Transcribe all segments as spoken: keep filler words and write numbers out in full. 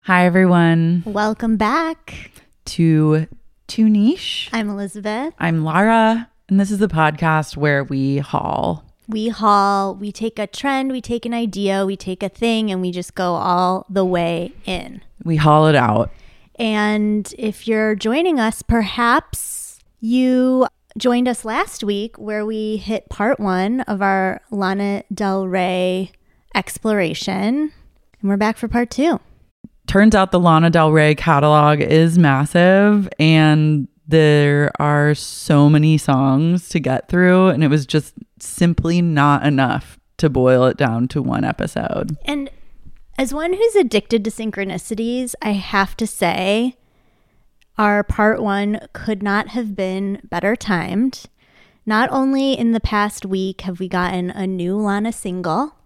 Hi, everyone. Welcome back to Too Niche. I'm Elizabeth. I'm Lara, and this is the podcast where we haul. We haul, we take a trend, we take an idea, we take a thing, and we just go all the way in. We haul it out. And if you're joining us, perhaps you joined us last week where we hit part one of our Lana Del Rey exploration. And we're back for part two. Turns out the Lana Del Rey catalog is massive and there are so many songs to get through, and it was just simply not enough to boil it down to one episode. And as one who's addicted to synchronicities, I have to say our part one could not have been better timed. Not only in the past week have we gotten a new Lana single,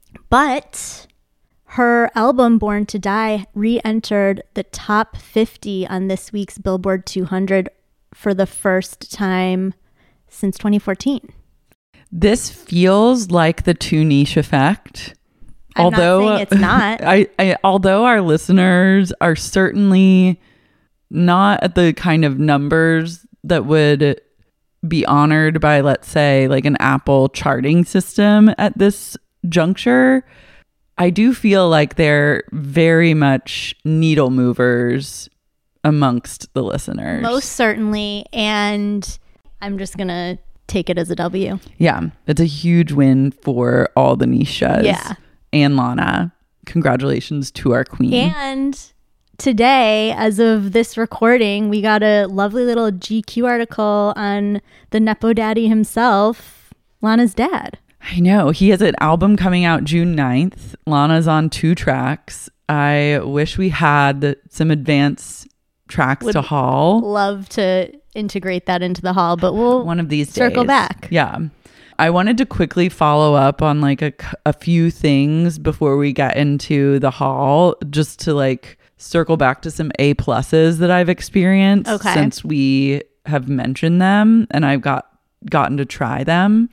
but her album Born to Die re-entered the top fifty on this week's Billboard two hundred for the first time since twenty fourteen. This feels like the Too Niche effect. I'm although, not saying it's not. I, I, although our listeners are certainly not at the kind of numbers that would be honored by, let's say, like an Apple charting system at this juncture, I do feel like they're very much needle movers amongst the listeners. Most certainly. And I'm just going to take it as a W. Yeah. It's a huge win for all the niches. Yeah. And Lana. Congratulations to our queen. And today, as of this recording, we got a lovely little G Q article on the Nepo Daddy himself, Lana's dad. I know. He has an album coming out June ninth. Lana's on two tracks. I wish we had some advance tracks Would to haul. Love to integrate that into the haul, but we'll one of these circle days. back. Yeah. I wanted to quickly follow up on like a, a few things before we get into the haul, just to like circle back to some A pluses that I've experienced Okay. since we have mentioned them and I've got gotten to try them.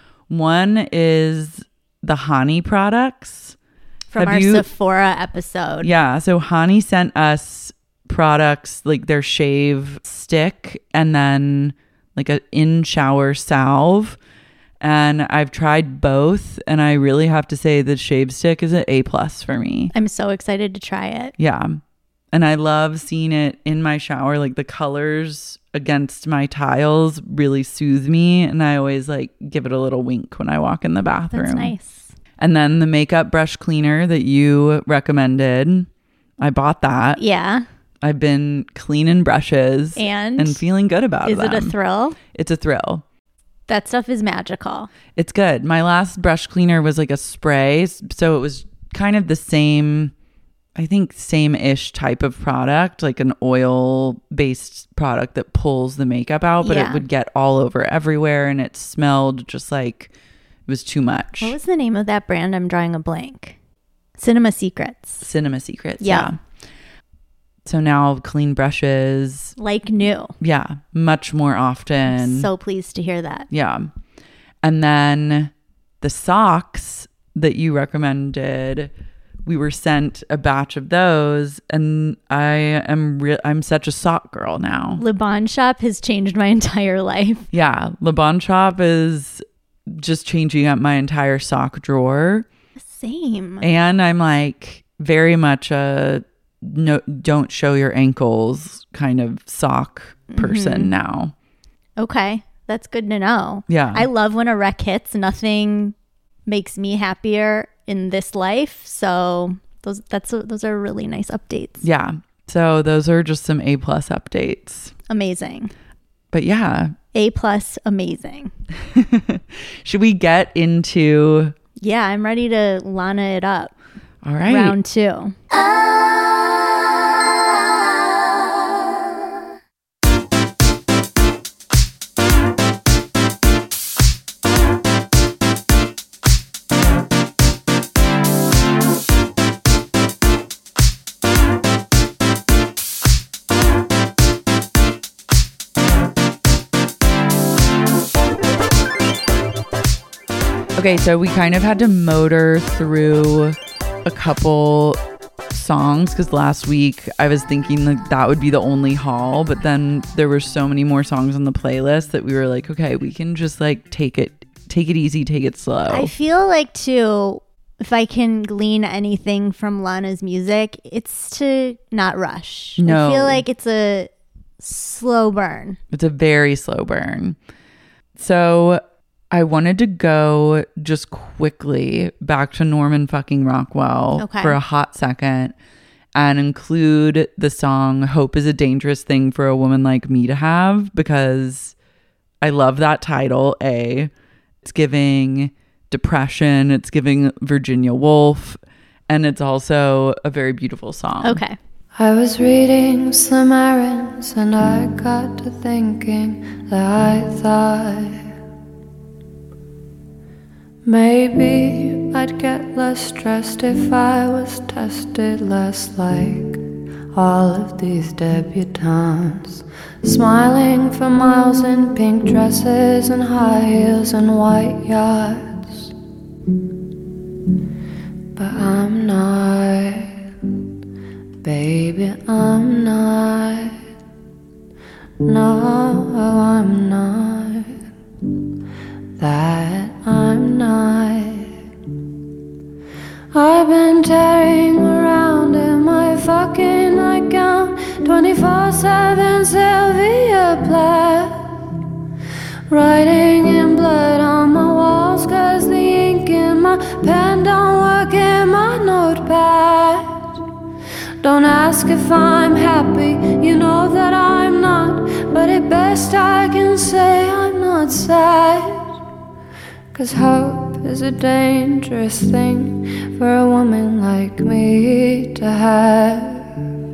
One is the Hani products. From Have our you- Sephora episode. Yeah. So Hani sent us products like their shave stick and then like a in shower salve. And I've tried both. And I really have to say the shave stick is an A plus for me. I'm so excited to try it. Yeah. And I love seeing it in my shower. Like the colors against my tiles really soothe me. And I always like give it a little wink when I walk in the bathroom. That's nice. And then the makeup brush cleaner that you recommended, I bought that. Yeah. I've been cleaning brushes And, and feeling good about is them. it a thrill? It's a thrill. That stuff is magical. It's good. My last brush cleaner was like a spray. So it was kind of the same, I think same-ish type of product, like an oil-based product that pulls the makeup out, but Yeah. it would get all over everywhere and it smelled just like it was too much. What was the name of that brand? I'm drawing a blank. Cinema Secrets. Cinema Secrets. Yeah. Yeah. So now clean brushes. Like new. Yeah. Much more often. So pleased to hear that. Yeah. And then the socks that you recommended, we were sent a batch of those, and I am re- I'm such a sock girl now. Le Bon Shop has changed my entire life. Yeah, Le Bon Shop is just changing up my entire sock drawer. Same. And I'm like very much a no don't show your ankles kind of sock person Mm-hmm. now. Okay. That's good to know. Yeah. I love when a wreck hits. Nothing makes me happier in this life. So those that's those are really nice updates. Yeah. So those are just some A plus updates. Amazing. But yeah. A plus amazing. Should we get into Yeah, I'm ready to Lana it up. all right. Round two. Okay, so we kind of had to motor through a couple songs because last week I was thinking like that would be the only haul, but then there were so many more songs on the playlist that we were like, okay, we can just like take it take it easy, take it slow. I feel like too, if I can glean anything from Lana's music, it's to not rush. No. I feel like it's a slow burn. It's a very slow burn. So I wanted to go just quickly back to Norman fucking Rockwell Okay. for a hot second and include the song Hope is a Dangerous Thing for a Woman Like Me to Have, because I love that title. A, it's giving depression, it's giving Virginia Woolf, and it's also a very beautiful song. Okay. I was reading Slim Aarons and I got to thinking that I thought maybe I'd get less stressed if I was tested less like all of these debutantes, smiling for miles in pink dresses and high heels and white yachts. But I'm not. Baby, I'm not. No, I'm not. That I'm not. I've been tearing around in my fucking nightgown, twenty-four seven Sylvia Plath, writing in blood on my walls, cause the ink in my pen don't work in my notepad. Don't ask if I'm happy, you know that I'm not, but at best I can say I'm not sad. Cause hope is a dangerous thing for a woman like me to have.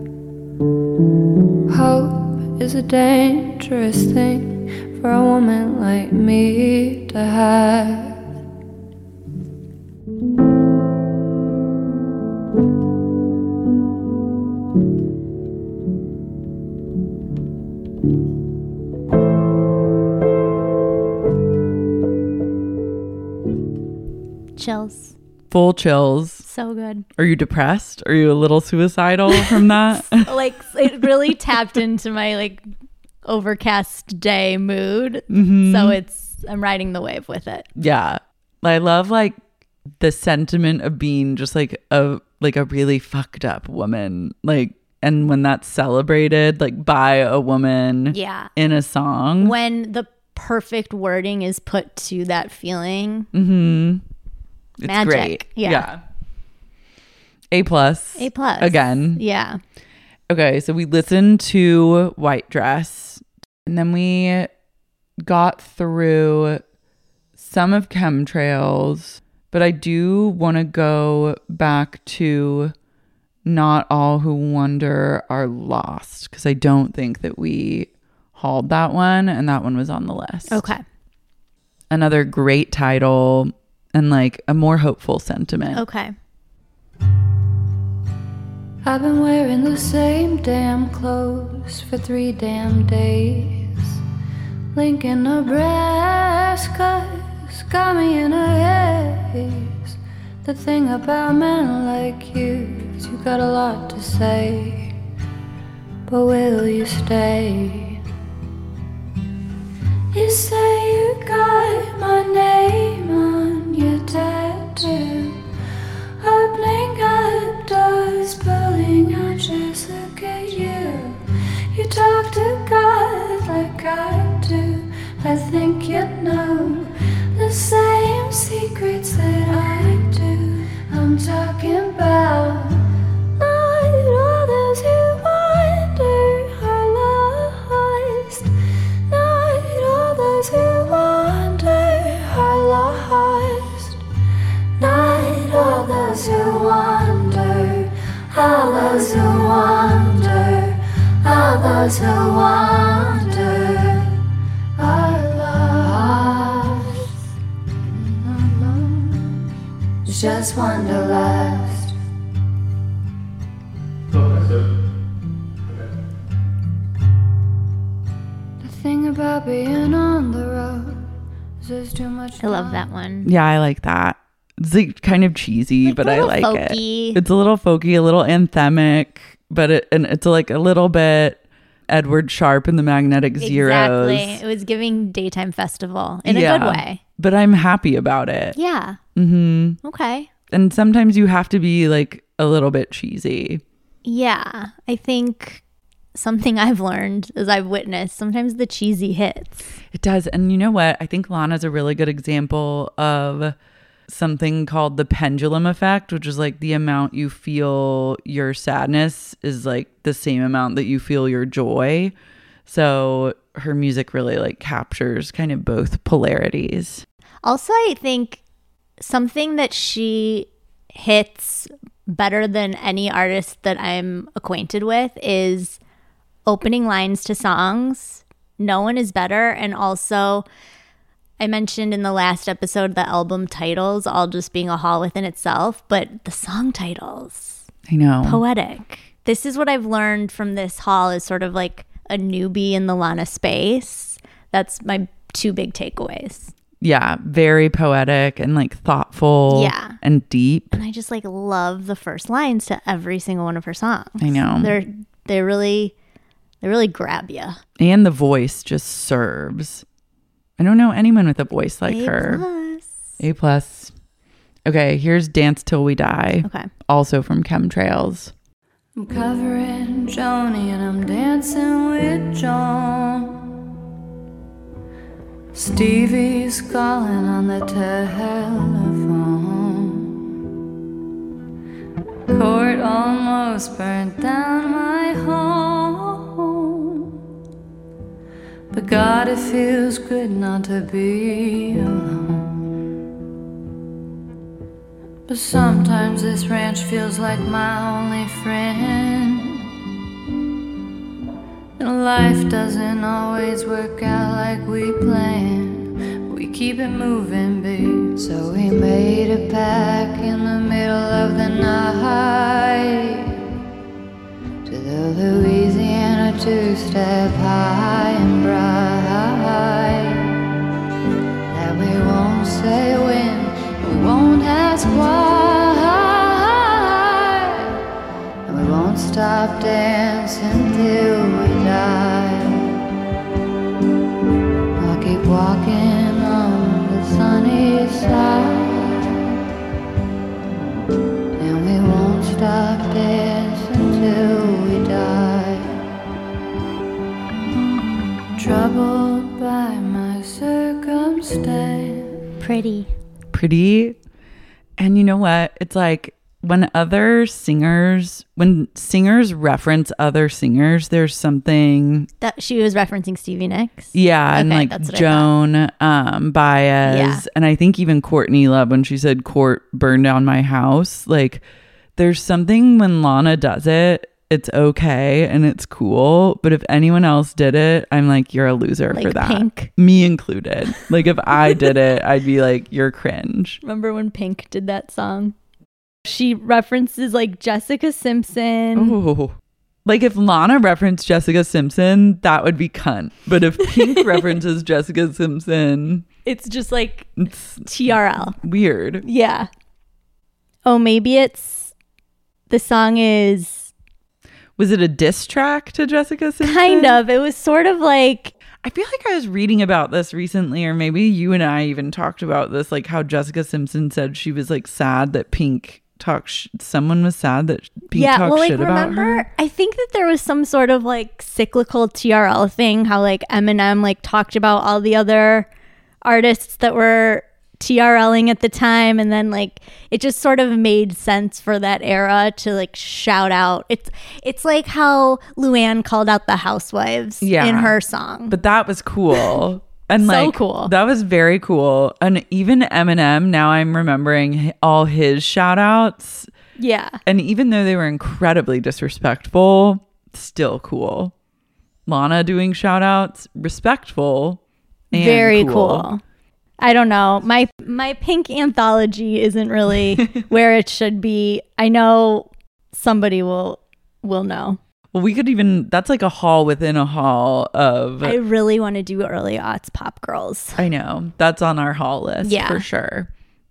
Hope is a dangerous thing for a woman like me to have. Chills. Full chills. So good. Are you depressed? Are you a little suicidal from that? Like, it really tapped into my like overcast day mood. Mm-hmm. So it's, I'm riding the wave with it. Yeah. I love like the sentiment of being just like a like a really fucked up woman. Like, and when that's celebrated like by a woman Yeah. in a song. When the perfect wording is put to that feeling. Mm-hmm. It's Magic. great. Yeah. yeah. A plus. A plus. Again. Yeah. Okay, so we listened to White Dress and then we got through some of Chemtrails, but I do want to go back to Not All Who Wonder Are Lost, because I don't think that we hauled that one, and that one was on the list. Okay. Another great title and like a more hopeful sentiment. Okay. I've been wearing the same damn clothes for three damn days. Lincoln, Nebraska's got me in a haze. The thing about men like you is you got a lot to say, but will you stay? You say you got my name on your tattoo, opening up doors, pulling out just look at you. You talk to God like I do. I think you know the same secrets that I do. I'm talking about not all those who wander are lost, not all those who wander are lost, not all those who wander, all those who wander, all those who wander are lost. It's just wanderlust. Oh, that's it. Okay. The thing about being on the road is there's too much. I love that one. Yeah, I like that. It's like kind of cheesy, Like but a I little like folky. it. It's a little folky, a little anthemic, but it, and it's like a little bit Edward Sharpe and the Magnetic Zeros. Exactly. It was giving daytime festival in Yeah. a good way. But I'm happy about it. Yeah. Mm-hmm. Okay. And sometimes you have to be like a little bit cheesy. Yeah. I think something I've learned as I've witnessed, sometimes the cheesy hits. It does. And you know what? I think Lana's a really good example of something called the pendulum effect, which is like the amount you feel your sadness is like the same amount that you feel your joy. So her music really like captures kind of both polarities. Also, I think something that she hits better than any artist that I'm acquainted with is opening lines to songs. No one is better. And also, I mentioned in the last episode the album titles all just being a haul within itself, but the song titles, I know. poetic. This is what I've learned from this haul is sort of like a newbie in the Lana space. That's my two big takeaways. Yeah, very poetic and like thoughtful Yeah. and deep. And I just like love the first lines to every single one of her songs. I know. They're they really they really grab you. And the voice just serves. I don't know anyone with a voice like A her. plus. A plus. Okay, here's Dance Till We Die. Okay. Also from Chemtrails. I'm covering Joni and I'm dancing with John. Stevie's calling on the telephone. Court almost burnt down my home. But God, it feels good not to be alone. But sometimes this ranch feels like my only friend. And life doesn't always work out like we planned. But we keep it moving, babe. So we made a pact in the middle of the night to the Louisiana two-step high and bright. That we won't say when, we won't ask why, and we won't stop dancing till we die. I'll keep walking on the sunny side, and we won't stop dancing till we die. Troubled by my circumstance. Pretty. Pretty. And you know what? It's like when other singers, when singers reference other singers, there's something. That she was referencing Stevie Nicks. Yeah. And Okay, like that's what I Joan um, Baez. Yeah. And I think even Courtney Love, when she said Court burned down my house, like there's something when Lana does it, it's okay and it's cool. But if anyone else did it, I'm like, you're a loser Like for that. Pink. Me included. Like if I did it, I'd be like, you're cringe. Remember when Pink did that song? She references like Jessica Simpson. Oh. Like if Lana referenced Jessica Simpson, that would be cunt. But if Pink references Jessica Simpson, It's just like it's T R L. weird. Yeah. Oh, maybe it's the song is Was it a diss track to Jessica Simpson? kind of. It was sort of like I feel like I was reading about this recently, or maybe you and I even talked about this, like how Jessica Simpson said she was like sad that Pink talked, sh- someone was sad that Pink yeah. talked Well, like shit about remember, her. I think that there was some sort of like cyclical T R L thing. How like Eminem like talked about all the other artists that were TRLing at the time, and then like it just sort of made sense for that era to like shout out. It's it's like how Luann called out the housewives Yeah. in her song. But that was cool. And So like, cool. That was very cool. And even Eminem, now I'm remembering hi- all his shout outs. Yeah. And even though they were incredibly disrespectful, still cool. Lana doing shout outs, respectful. And Very cool. I don't know. My my Pink anthology isn't really where it should be. I know somebody will will know. Well, we could even, that's like a hall within a hall of, I I, really want to do early aughts pop girls. know, that's on our hall list Yeah. for sure.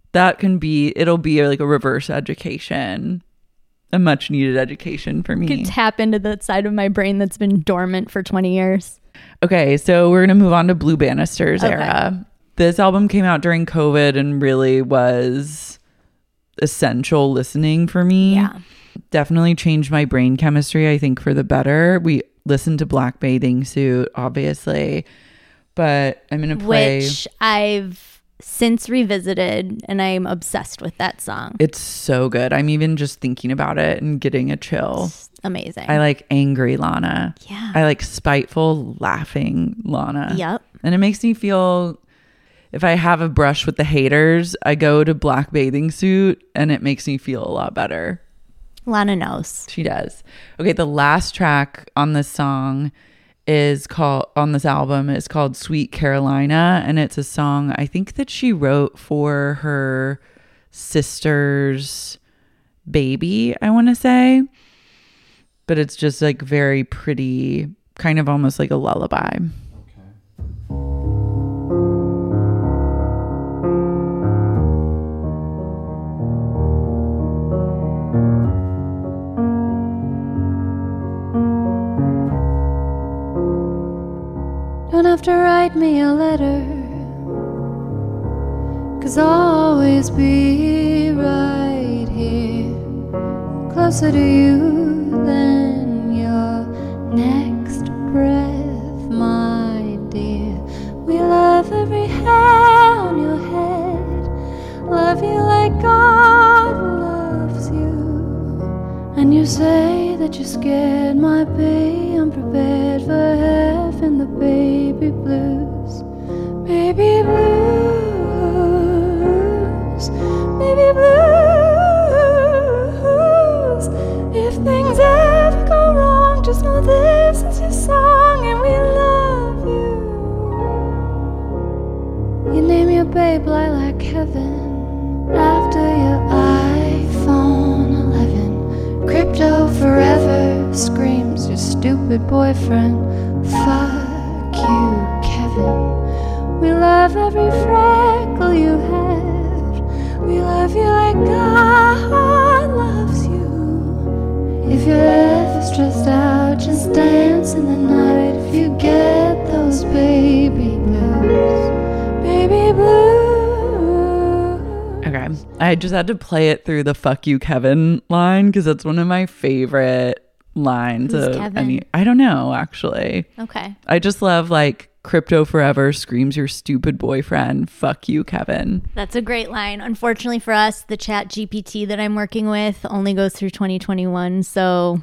that can be, it'll be like a reverse education, a much needed education for me. Could tap into the side of my brain that's been dormant for twenty years. Okay, so we're going to move on to Blue Bannister's Okay. era. This album came out during COVID and really was essential listening for me. Yeah. Definitely changed my brain chemistry, I think, for the better. We listened to Black Bathing Suit, obviously, but I'm going to play. Which I've since revisited, and I'm obsessed with that song. It's so good. I'm even just thinking about it and getting a chill. It's amazing. I like angry Lana. Yeah. I like spiteful, laughing Lana. Yep. And it makes me feel, if I have a brush with the haters, I go to Black Bathing Suit and it makes me feel a lot better. Lana knows. She does. Okay, the last track on this song is called, on this album, is called Sweet Carolina. And it's a song I think that she wrote for her sister's baby, I want to say. But it's just like very pretty, kind of almost like a lullaby. Don't have to write me a letter, 'cause I'll always be right here, closer to you than your next breath, my dear. We love every hair on your head, love you like God loves you. And you say that you're scared, my baby, I'm prepared for having the baby blues. Baby blues, baby blues. If things ever go wrong, just know this is your song and we love you. You name your babe Lilac Heaven after your iPhone eleven. Crypto forever screams your stupid boyfriend. Fuck you, Kevin. We love every freckle you have. We love you like God loves you. If you're ever stressed out, just dance in the night. If you get those baby blues, baby blues. Okay. I just had to play it through the fuck you, Kevin line because that's one of my favorite lines Who's of Kevin? any. I don't know, actually. Okay. I just love like crypto forever screams your stupid boyfriend. Fuck you, Kevin. That's a great line. Unfortunately for us, the Chat G P T that I'm working with only goes through twenty twenty-one, so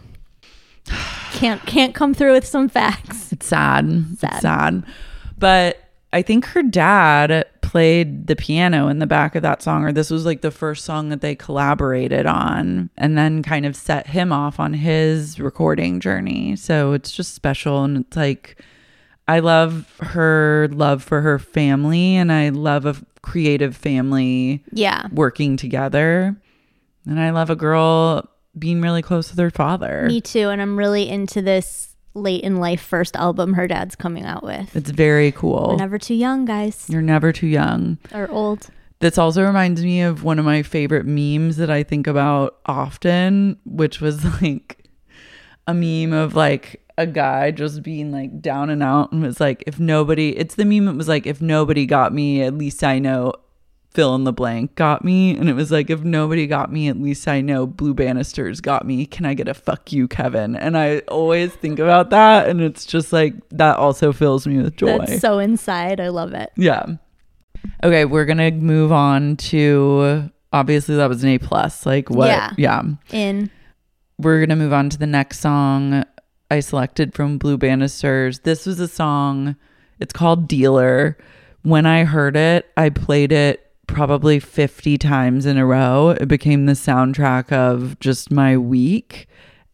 can't can't come through with some facts. It's sad. Sad. It's sad. But I think her dad played the piano in the back of that song, or this was like the first song that they collaborated on, and then kind of set him off on his recording journey. So it's just special. And it's like, I love her love for her family, and I love a creative family Yeah. working together. And I love a girl being really close with her father. Me too. And I'm really into this late in life first album her dad's coming out with. It's very cool. We're never too young, guys. You're never too young. Or old. This also reminds me of one of my favorite memes that I think about often, which was like a meme of like a guy just being like down and out and was like, if nobody, it's the meme that was like, if nobody got me, at least I know fill in the blank got me. And it was like, if nobody got me, at least I know Blue Bannisters got me. Can I get a fuck you, Kevin? And I always think about that. And it's just like, that also fills me with joy. That's so inside. I love it. Yeah. Okay, we're gonna move on to, obviously that was an A plus. Like what? Yeah. yeah. In. We're gonna move on to the next song I selected from Blue Bannisters. This was a song. It's called Dealer. When I heard it, I played it probably fifty times in a row. It became the soundtrack of just my week,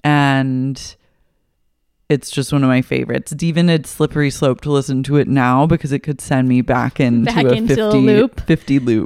and it's just one of my favorites. It's even a slippery slope to listen to it now because it could send me back into Back a into a fifty loop. fifty loop.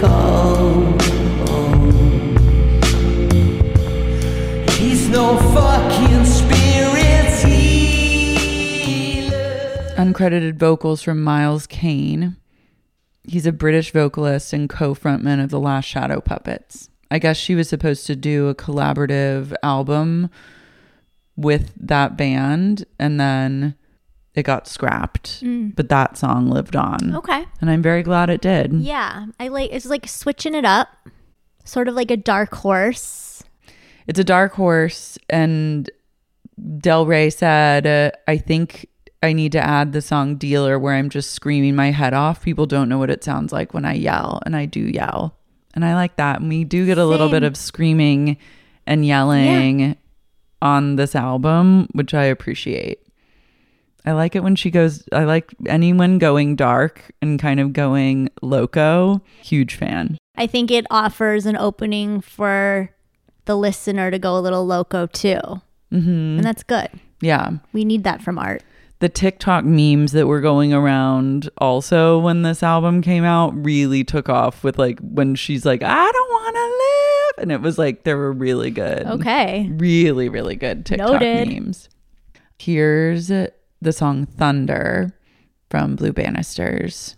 come home. He's no fucking spirit healer. Uncredited vocals from Miles Kane. He's a British vocalist and co-frontman of the Last Shadow Puppets. I guess she was supposed to do a collaborative album with that band, and then it got scrapped. Mm. But that song lived on. Okay. And I'm very glad it did. Yeah. I like, it's like switching it up, sort of like a dark horse. It's a dark horse, and Del Rey said, uh, I think I need to add the song Dealer, where I'm just screaming my head off. People don't know what it sounds like when I yell, and I do yell. And I like that. And we do get a Same. little bit of screaming and yelling yeah. on this album, which I appreciate. I like it when she goes, I like anyone going dark and kind of going loco. Huge fan. I think it offers an opening for the listener to go a little loco too. Mm-hmm. And that's good. Yeah. We need that from art. The TikTok memes that were going around also when this album came out really took off with like when she's like, I don't want to live. And it was like, they were really good. Okay. Really, really good TikTok Noted. memes. Here's the song Thunder from Blue Bannisters.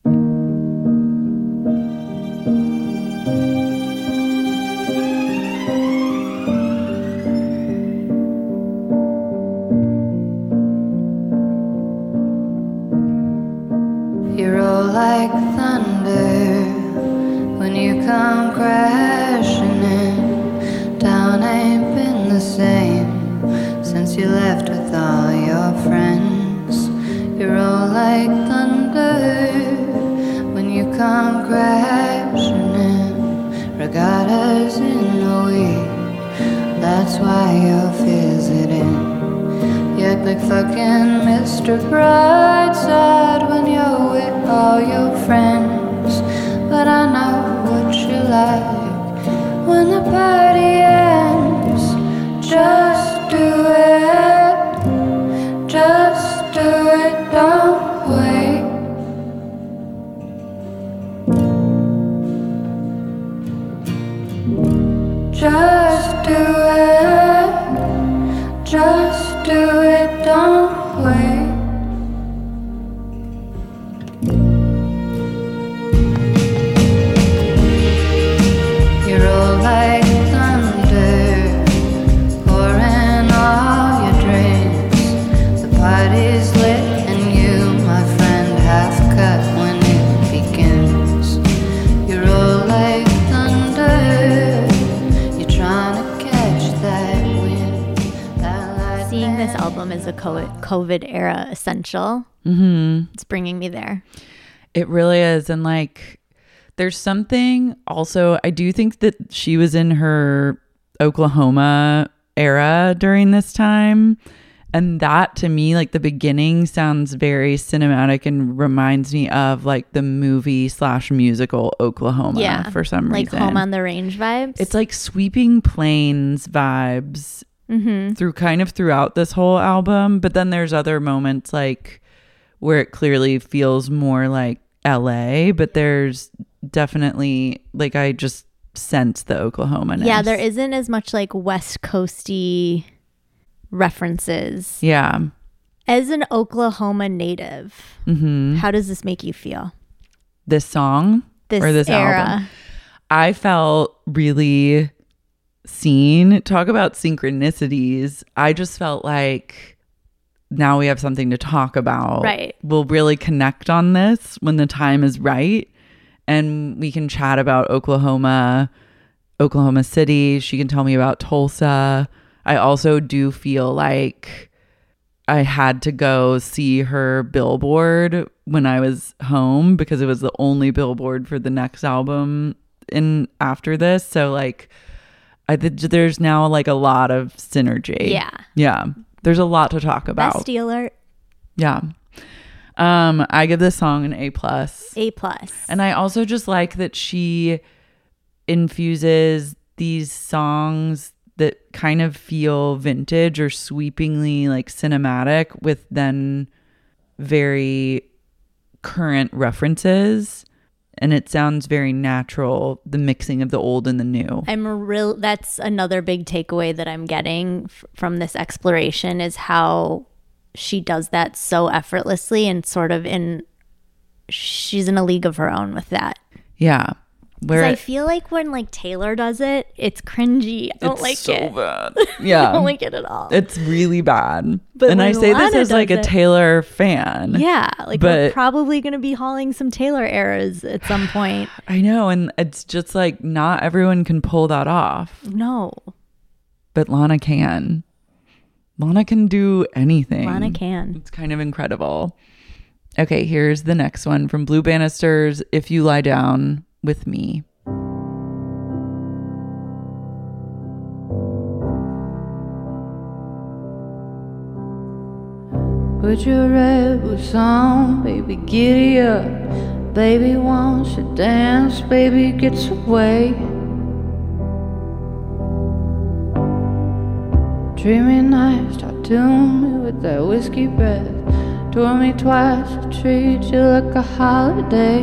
You roll like thunder when you come crashing in. Town ain't been the same since you left with all your friends. You roll like thunder when you come crashing in. Regattas in a week, that's why you're visiting. You act like fucking Mister Brightside when you're with all your friends. But I know what you like when the party ends. Just do it, just do it, don't wait. Just do it, just do it, don't wait. You roll like thunder, pouring all your drinks. The party's lit and you, my friend, half cut when it begins. You roll like thunder, you're trying to catch that wind. That light. Seeing this album is a COVID era essential. Mm-hmm. It's bringing me there. It really is. And like, there's something also, I do think that she was in her Oklahoma era during this time. And that to me, like the beginning sounds very cinematic and reminds me of like the movie slash musical Oklahoma Yeah, for some like reason. Home on the Range vibes. It's like Sweeping Plains vibes mm-hmm. through kind of throughout this whole album. But then there's other moments like where it clearly feels more like L A, but there's definitely like I just sense the Oklahoma-ness. Yeah, there isn't as much like West Coasty references. Yeah. As an Oklahoma native, Mm-hmm. how does this make you feel? This song This or this era. album? I felt really seen. Talk about synchronicities. I just felt like now we have something to talk about. Right. We'll really connect on this when the time is right. And we can chat about Oklahoma, Oklahoma City. She can tell me about Tulsa. I also do feel like I had to go see her billboard when I was home because it was the only billboard for the next album in after this. So like I th- there's now like a lot of synergy. Yeah. Yeah. There's a lot to talk about. Bestie alert. Yeah. Um, I give this song an A plus. A plus. And I also just like that she infuses these songs that kind of feel vintage or sweepingly like cinematic with then very current references and it sounds very natural, the mixing of the old and the new. I'm a real that's another big takeaway that I'm getting f- from this exploration is how she does that so effortlessly and sort of in she's in a league of her own with that. Yeah. Where I feel like when like Taylor does it, it's cringy. I don't it's like so it. bad. Yeah. I don't like it at all. It's really bad. But and I when say this Lana as like a does it- Taylor fan. Yeah, like But- we're probably going to be hauling some Taylor eras at some point. I know, and it's just like not everyone can pull that off, No, but Lana can. Lana can do anything. Lana can. It's kind of incredible. Okay, here's the next one from Blue Bannisters, If You Lie Down With Me. Put your red boots on, baby, giddy up. Baby wants to dance, baby gets away. Dreamy nights tattooed me with that whiskey breath. Tour me twice, I treat you like a holiday.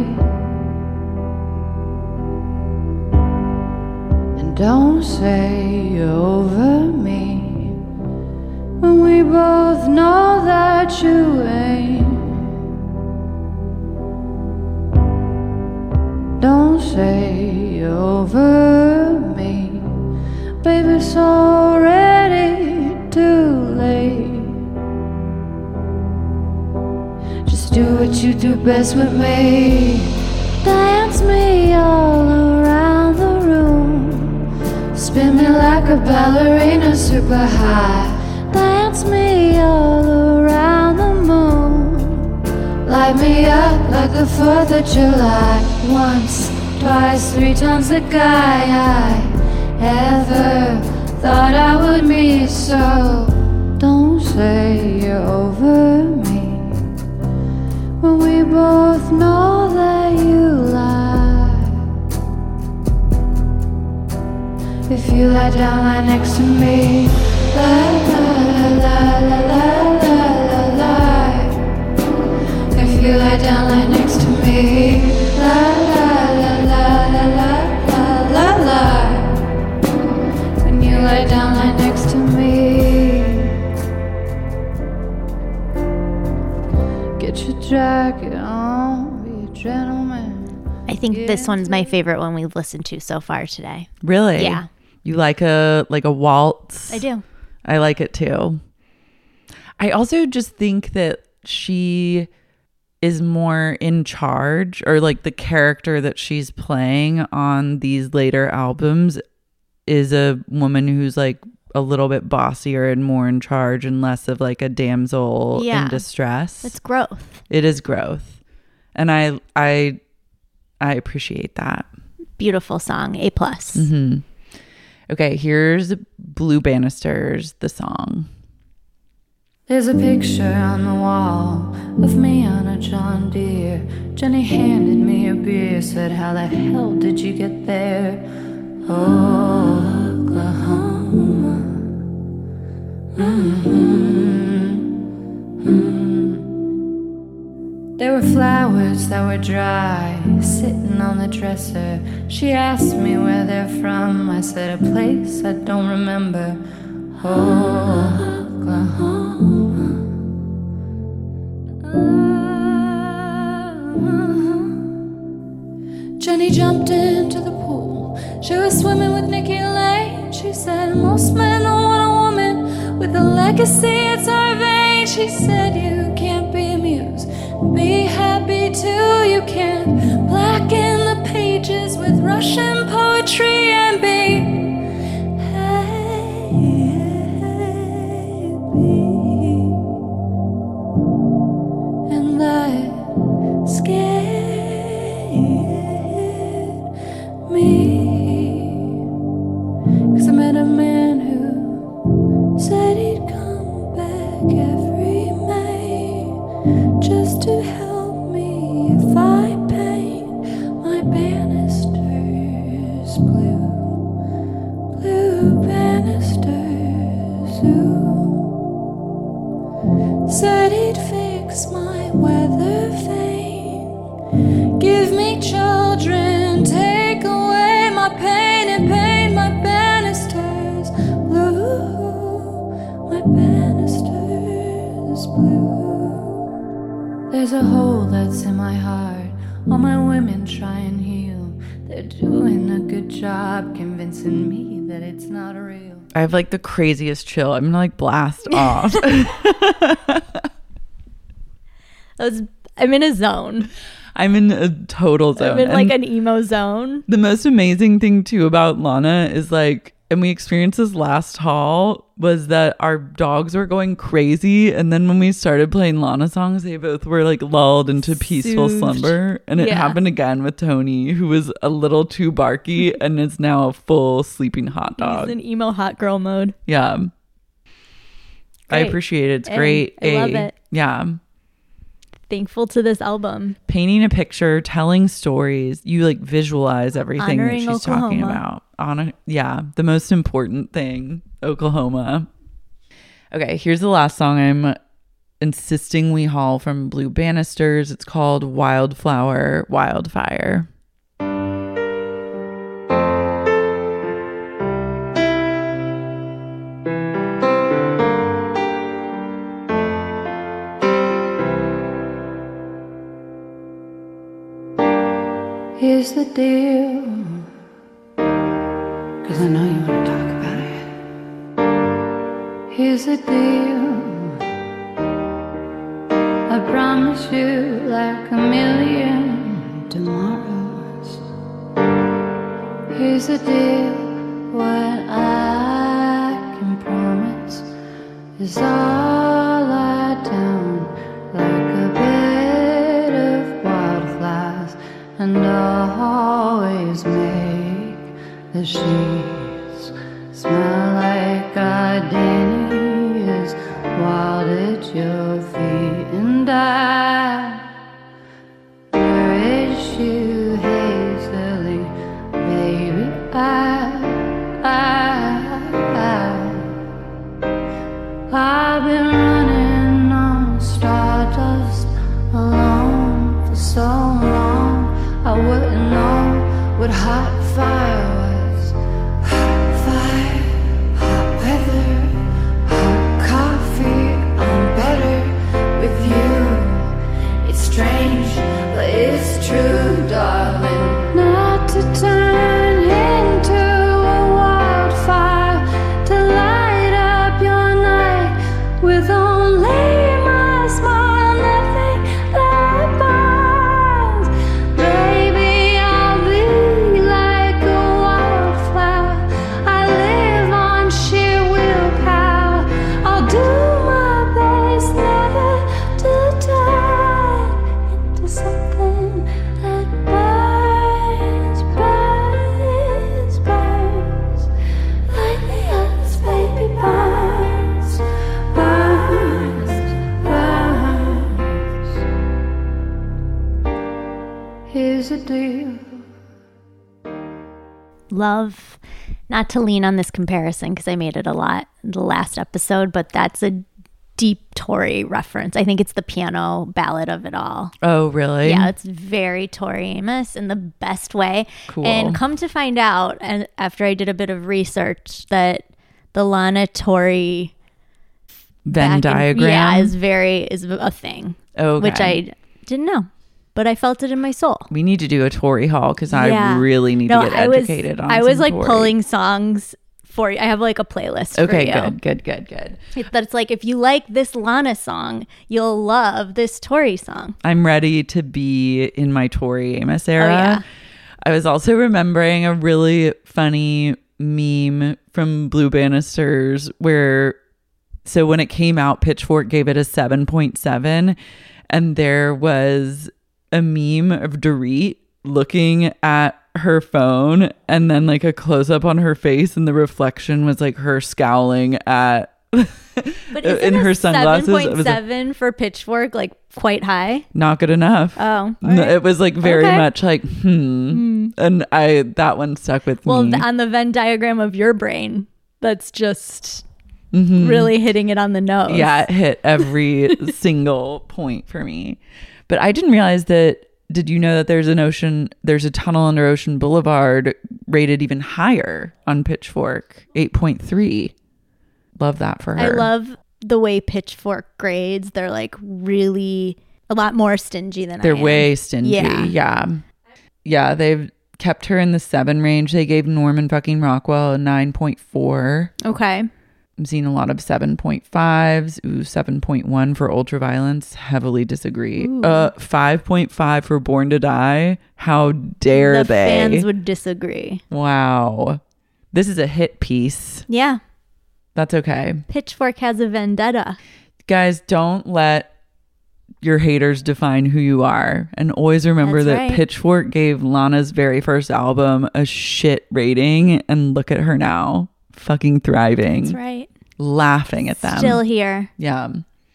And don't say you're over me when we both know that you ain't. Don't say you're over me, baby, it's already too late. Just do what you do best with me. Dance me all around the room, spin me like a ballerina super high. Dance me all around the moon, light me up like the fourth of July. Once, twice, three times the guy I ever thought I would meet. So don't say you're over me when we both know that you lie. If you lie down, lie next to me. Lie, lie, lie, lie, lie, lie, lie, lie. If you lie down, lie next to me. Lie, lie, lie, lie, lie, lie, lie, lie. When you lie down, lie next to me. Get your jacket on, be a gentleman. I think this one's my favorite one we've listened to so far today. Really? Yeah. You like a like a waltz? I do. I like it too. I also just think that she is more in charge, or like the character that she's playing on these later albums is a woman who's like a little bit bossier and more in charge and less of like a damsel Yeah. in distress. It's growth. It is growth. And I I I appreciate that. Beautiful song. A plus. Mm-hmm. Okay, here's Blue Bannisters, the song. There's a picture on the wall of me on a John Deere. Jenny handed me a beer, said, how the hell did you get there? Oklahoma. Mm-hmm. Mm-hmm. There were flowers that were dry, sitting on the dresser. She asked me where they're from. I said, a place I don't remember. Oklahoma. Jenny jumped into the pool. She was swimming with Nikki Lane. She said, most men don't want a woman with a legacy, it's her vein. She said, you can't be amused, be happy too. You can't blacken the pages with Russian poetry and be happy. And that scared me, 'cause I met a man who said he'd come back every May just to help me if I paint my banisters blue, blue banisters. Ooh. Said he'd fix my weather vane, give me children There's a hole that's in my heart. All my women try and heal. They're doing a good job convincing me that it's not real. I have like the craziest chill. I'm gonna like blast off. That was, I'm in a zone. I'm in a total zone. I'm in like And an emo zone. the most amazing thing too about Lana is like, and we experienced this last haul, was that our dogs were going crazy. And then when we started playing Lana songs, they both were like lulled into peaceful Soothed. slumber. And it Yeah. happened again with Tony, who was a little too barky and is now a full sleeping hot dog. He's in emo hot girl mode. Yeah. I Great. appreciate it. It's A. great. I love it. Yeah. Thankful to this album. Painting a picture, telling stories, you like visualize everything Honoring that she's talking Oklahoma. about. Honor, yeah, the most important thing, Oklahoma. Okay, here's the last song I'm insisting we haul from Blue Banisters. It's called Wildflower, Wildfire. Here's the deal, cause I know you wanna talk about it. Here's the deal, I promise you like a million tomorrows. Here's the deal, what I can promise is all I down like a bed of wildflowers. And always make the sheets smell like gardenias wild at your feet. And I nourish you hazily, baby. I, I, I, I've been running on stardust alone for so long. I wouldn't know what hot fire was. Hot fire, hot weather, hot coffee. I'm better with you. It's strange, but it's true, darling. Not to turn into a wildfire, to light up your night with only my smile, nothing that burns. Baby, I'll be like a wildflower. I live on sheer willpower. I'll do my best never to turn into something that burns, burns, burns like the others, baby, burns, burns, burns. Here's the deal. Love not to lean on this comparison because I made it a lot in the last episode, but that's a deep Tori reference. I think it's the piano ballad of it all. Oh, really? Yeah, it's very Tori Amos in the best way. Cool. And come to find out, and after I did a bit of research, that the Lana Tori Venn back in- diagram. yeah, is very is a thing, Okay. which I didn't know, but I felt it in my soul. We need to do a Tory haul because I Yeah. really need No, to get I was, educated on I was some like Tory. pulling songs for you. I have like a playlist Okay, for you. good, good, good, good. It, but it's like if you like this Lana song, you'll love this Tori song. I'm ready to be in my Tori Amos era. Oh, yeah. I was also remembering a really funny meme from Blue Banisters where, so when it came out, Pitchfork gave it a seven point seven, and there was a meme of Dorit looking at her phone and then like a close up on her face, and the reflection was like her scowling at But isn't in her sunglasses. seven It point was seven for Pitchfork like quite high? not good enough. Oh, all No, right. it was like very Okay. much like hmm. And I that one stuck with Well, me. th- on the Venn diagram of your brain, that's just Mhm. really hitting it on the nose. Yeah, it hit every single point for me. But I didn't realize that. Did you know that there's an ocean, there's a tunnel under Ocean Boulevard rated even higher on Pitchfork, eight point three. Love that for her. I love the way Pitchfork grades. They're like really a lot more stingy than I They're am. way stingy. Yeah. yeah. Yeah, they've kept her in the seven range. They gave Norman fucking Rockwell a nine point four. Okay. I'm seeing a lot of seven point fives. Ooh, seven point one for Ultraviolence. Heavily disagree. Ooh. Uh, five point five for Born to Die. How dare the they? fans would disagree. Wow. This is a hit piece. Yeah. That's okay. Pitchfork has a vendetta. Guys, don't let your haters define who you are. And always remember That's that right. Pitchfork gave Lana's very first album a shit rating. And look at her now. Fucking thriving. That's right. Laughing at them. Still here. Yeah.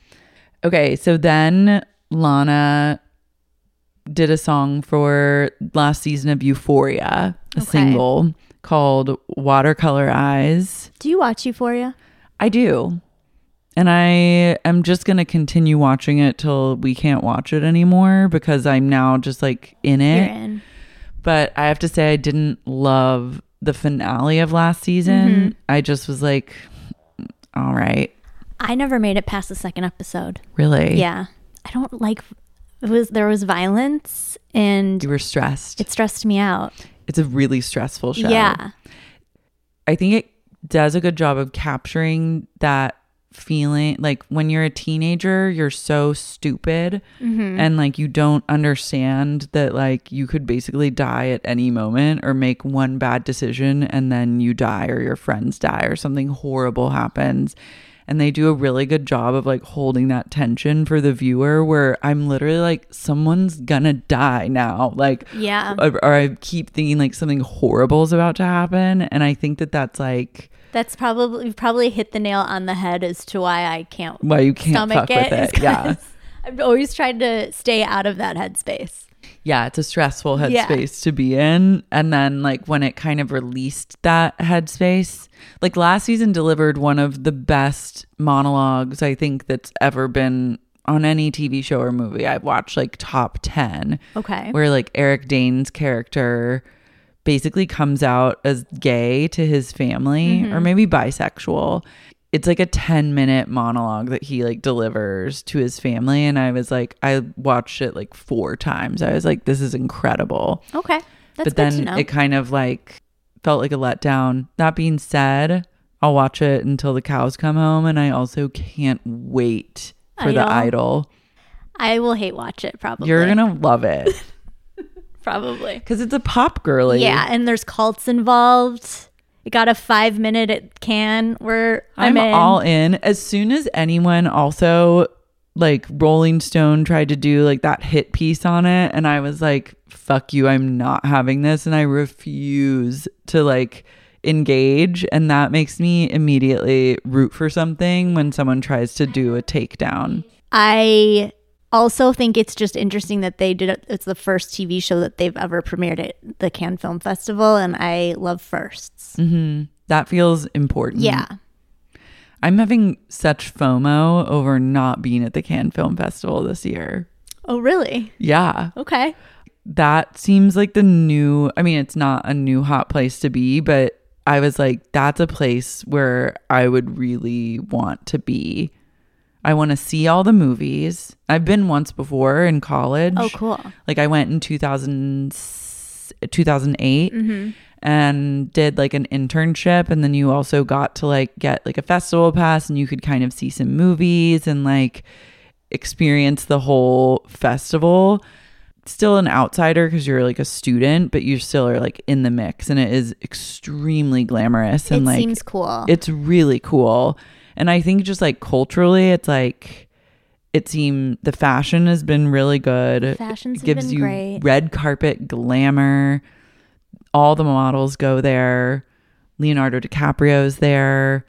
Okay, so then Lana did a song for last season of Euphoria, a Okay. single called Watercolor Eyes. Do you watch Euphoria? I do. And I am just going to continue watching it till we can't watch it anymore because I'm now just like in it. You're in. But I have to say, I didn't love the finale of last season. Mm-hmm. I just was like, all right. I never made it past the second episode. Really? Yeah. I don't like it was there was violence and You were stressed. it stressed me out. It's a really stressful show. Yeah. I think it does a good job of capturing that feeling. Like when you're a teenager, you're so stupid and like you don't understand that like you could basically die at any moment or make one bad decision and then you die or your friends die or something horrible happens. And they do a really good job of like holding that tension for the viewer where I'm literally like, someone's gonna die now. Like, Yeah. or, or I keep thinking like something horrible is about to happen. And I think that that's like That's probably you've probably hit the nail on the head as to why I can't why you can't stomach fuck with it. it. Yeah. I've always tried to stay out of that headspace. Yeah, it's a stressful headspace Yeah. to be in. And then like when it kind of released that headspace, like last season delivered one of the best monologues I think that's ever been on any T V show or movie. I've watched like top ten. Okay. Where like Eric Dane's character basically comes out as gay to his family or maybe bisexual. It's like a ten minute monologue that he like delivers to his family. And I was like, I watched it like four times. I was like, this is incredible. Okay. That's but good then to know. it kind of like felt like a letdown. That being said, I'll watch it until the cows come home. And I also can't wait for the Idol. Idol. I will hate watch it probably. You're going to love it probably. because it's a pop girly. Yeah, and there's cults involved. It got a five minute it can where I'm, I'm in. all in. As soon as anyone also like Rolling Stone tried to do like that hit piece on it, and I was like, fuck you, I'm not having this, and I refuse to like engage. And that makes me immediately root for something when someone tries to do a takedown. I also think it's just interesting that they did it. It's the first T V show that they've ever premiered at the Cannes Film Festival, and I love firsts. Mm-hmm. That feels important. Yeah. I'm having such FOMO over not being at the Cannes Film Festival this year. Oh, really? Yeah. Okay. That seems like the new, I mean, it's not a new hot place to be, but I was like, that's a place where I would really want to be. I want to see all the movies. I've been once before in college. Oh, cool. Like I went in two thousand, two thousand eight Mm-hmm. and did like an internship. And then you also got to like get like a festival pass and you could kind of see some movies and like experience the whole festival. Still an outsider because you're like a student, but you still are like in the mix, and it is extremely glamorous and It like seems cool. it's really cool. And I think just like culturally, it's like it seemed the fashion has been really good. Fashions It have gives been you great. red carpet glamour. All the models go there. Leonardo DiCaprio's there.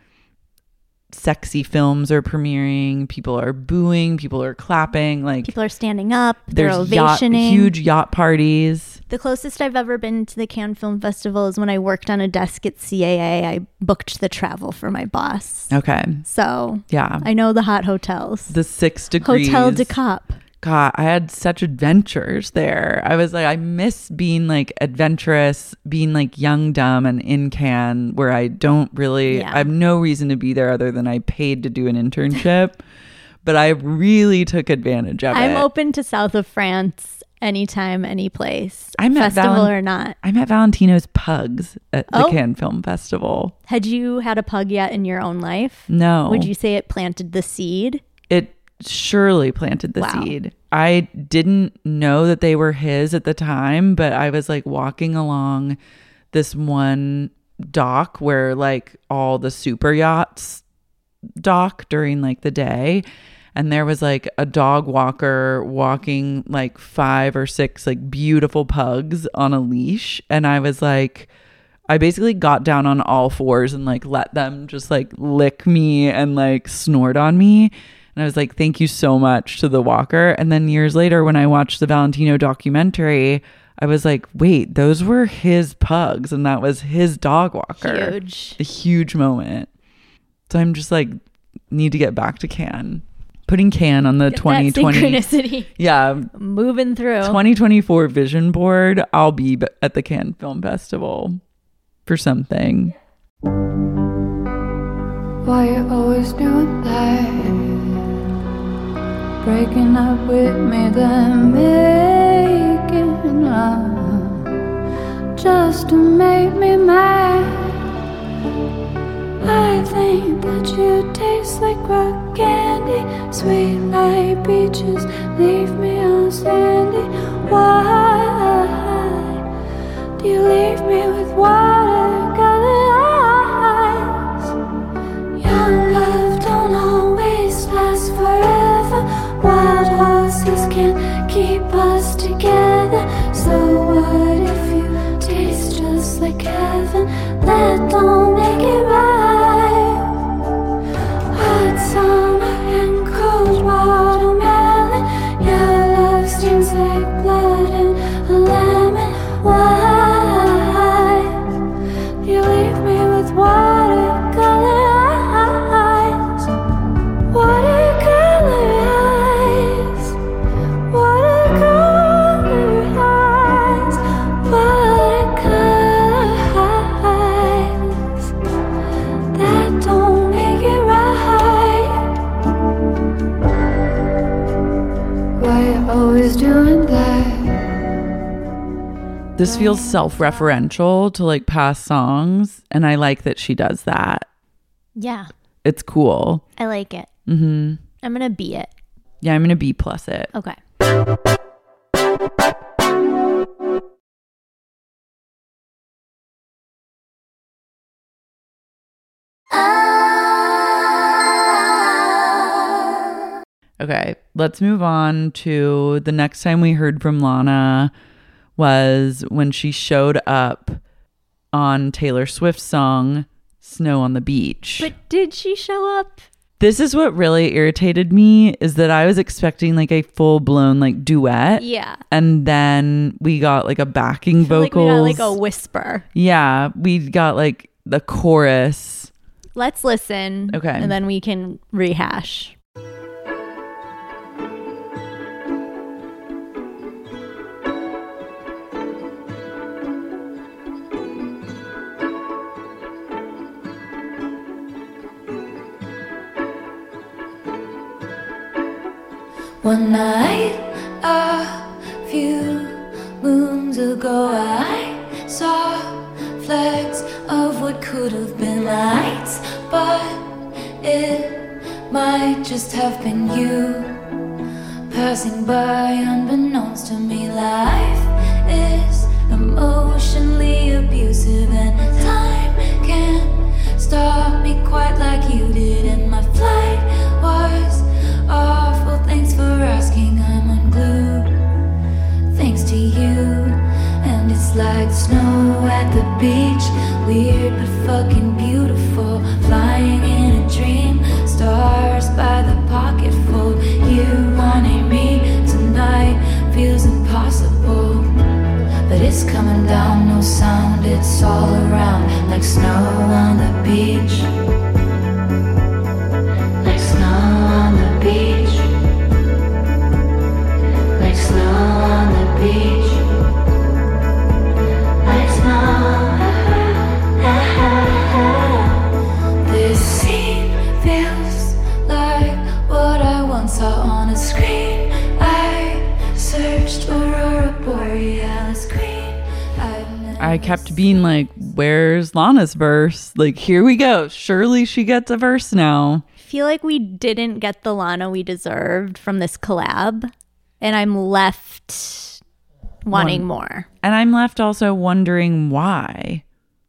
Sexy films are premiering. People are booing. People are clapping. Like People are standing up. They're there's yacht, ovationing. huge yacht parties. The closest I've ever been to the Cannes Film Festival is when I worked on a desk at C A A. I booked the travel for my boss. Okay. So Yeah. I know the hot hotels. The six degrees. Hotel de Cap. God, I had such adventures there. I was like, I miss being like adventurous, being like young, dumb, and in Cannes, where I don't really, Yeah. I have no reason to be there other than I paid to do an internship. but I really took advantage of I'm it. open to south of France anytime, any place. I'm at Festival Valen- or not. I'm at Valentino's Pugs at the Oh. Cannes Film Festival. Had you had a pug yet in your own life? No. Would you say it planted the seed? It surely planted the Wow. seed. I didn't know that they were his at the time, but I was like walking along this one dock where like all the super yachts dock during like the day. And there was like a dog walker walking like five or six like beautiful pugs on a leash. And I was like, I basically got down on all fours and like let them just like lick me and like snort on me. And I was like, thank you so much to the walker. And then years later, when I watched the Valentino documentary, I was like, wait, those were his pugs and that was his dog walker. Huge. A huge moment. So I'm just like, need to get back to Cannes. Putting Cannes on the Get that twenty twenty. synchronicity Yeah. moving through. twenty twenty-four vision board. I'll be b- at the Cannes Film Festival for something. Why you always doing that? Breaking up with me, then making love just to make me mad. I think that you taste like rock candy, sweet like peaches, leave me all sandy. Why do you leave me with watercolor eyes? Young love don't always last forever. Wild horses can't keep us together. So what if you taste just like heaven? That don't make it right. Hot summer and cold watermelon. Your love stings like blood and a lemon. Why you leave me with watercolor eyes? Watercolor eyes. Watercolor eyes. Watercolor eyes. That don't make it right. Why you always doing that? This feels self-referential to like past songs, and I like that she does that. Yeah, It's cool. I like it. Mm-hmm. I'm gonna be it. Yeah, I'm gonna B plus it. Okay. Okay, let's move on to the next time we heard from Lana was when she showed up on Taylor Swift's song Snow on the Beach. But did she show up? This is what really irritated me, is that I was expecting like a full-blown like duet. Yeah. And then we got like a backing I feel like we vocals. got like a whisper. Yeah, we got like the chorus. Let's listen. Okay. And then we can rehash. One night, a few moons ago, I saw flecks of what could have been lights, but it might just have been you passing by unbeknownst to me. Life is emotionally abusive, and time can't stop me quite like you did. And my flight was awful, thanks for asking, I'm unglued thanks to you. And it's like snow at the beach, weird but fucking beautiful, flying in a dream, stars by the pocketful. You wanting me tonight feels impossible, but it's coming down, no sound, it's all around, like snow on the beach. Like snow on the beach. Like snow on the beach. Like snow. This scene feels like what I want. I kept being like, where's Lana's verse? Like, here we go. Surely she gets a verse now. I feel like we didn't get the Lana we deserved from this collab, and I'm left wanting One. more. And I'm left also wondering why.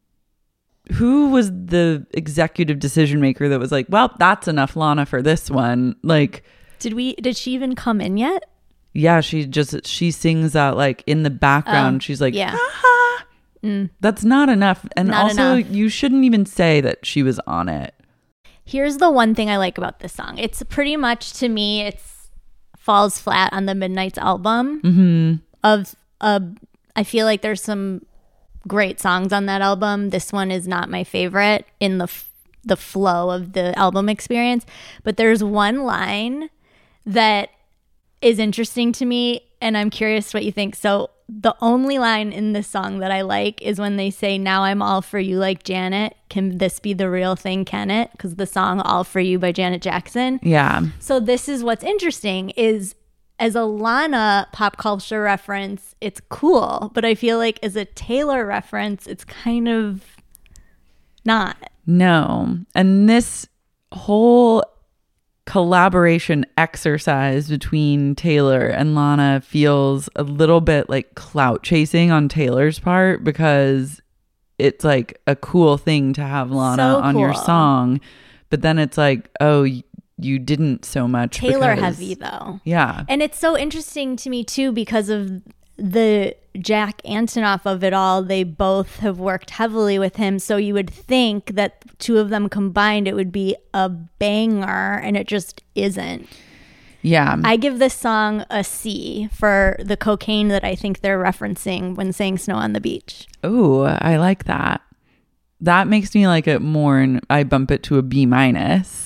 Who was the executive decision maker that was like, well, that's enough Lana for this one? Like, Did we? Did she even come in yet? yeah, she just, she sings that like in the background. Oh, She's like, yeah. ha Mm. That's not enough. And Not also, enough. you shouldn't even say that she was on it. Here's the one thing I like about this song. It's pretty much, to me, it's falls flat on the Midnight's album. Mm-hmm. Of, uh, I feel like there's some great songs on that album. This one is not my favorite in the f- the flow of the album experience. But there's one line that is interesting to me, and I'm curious what you think. So the only line in this song that I like is when they say, now I'm all for you like Janet. Can this be the real thing, can it? Because the song All For You by Janet Jackson. Yeah. So this is what's interesting is, as a Lana pop culture reference, it's cool. But I feel like as a Taylor reference, it's kind of not. No. And this whole collaboration exercise between Taylor and Lana feels a little bit like clout chasing on Taylor's part, because it's like a cool thing to have Lana So on your cool. song. But then it's like, oh, y- you didn't so much. Taylor because- heavy, though. Yeah. And it's so interesting to me, too, because of the Jack Antonoff of it all. They both have worked heavily with him. So you would think that two of them combined, it would be a banger, and it just isn't. Yeah. I give this song a C for the cocaine that I think they're referencing when saying Snow on the Beach. Oh, I like that. That makes me like it more, and I bump it to a B minus.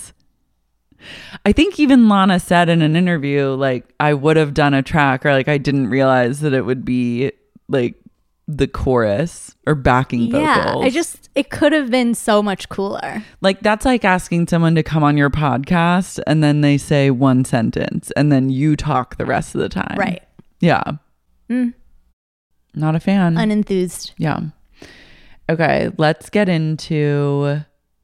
I think even Lana said in an interview, like, I would have done a track, or like I didn't realize that it would be like the chorus or backing vocals. Yeah, I just, it could have been so much cooler. Like, that's like asking someone to come on your podcast and then they say one sentence and then you talk the rest of the time. Right. Yeah. Mm. Not a fan. Unenthused. Yeah. Okay, let's get into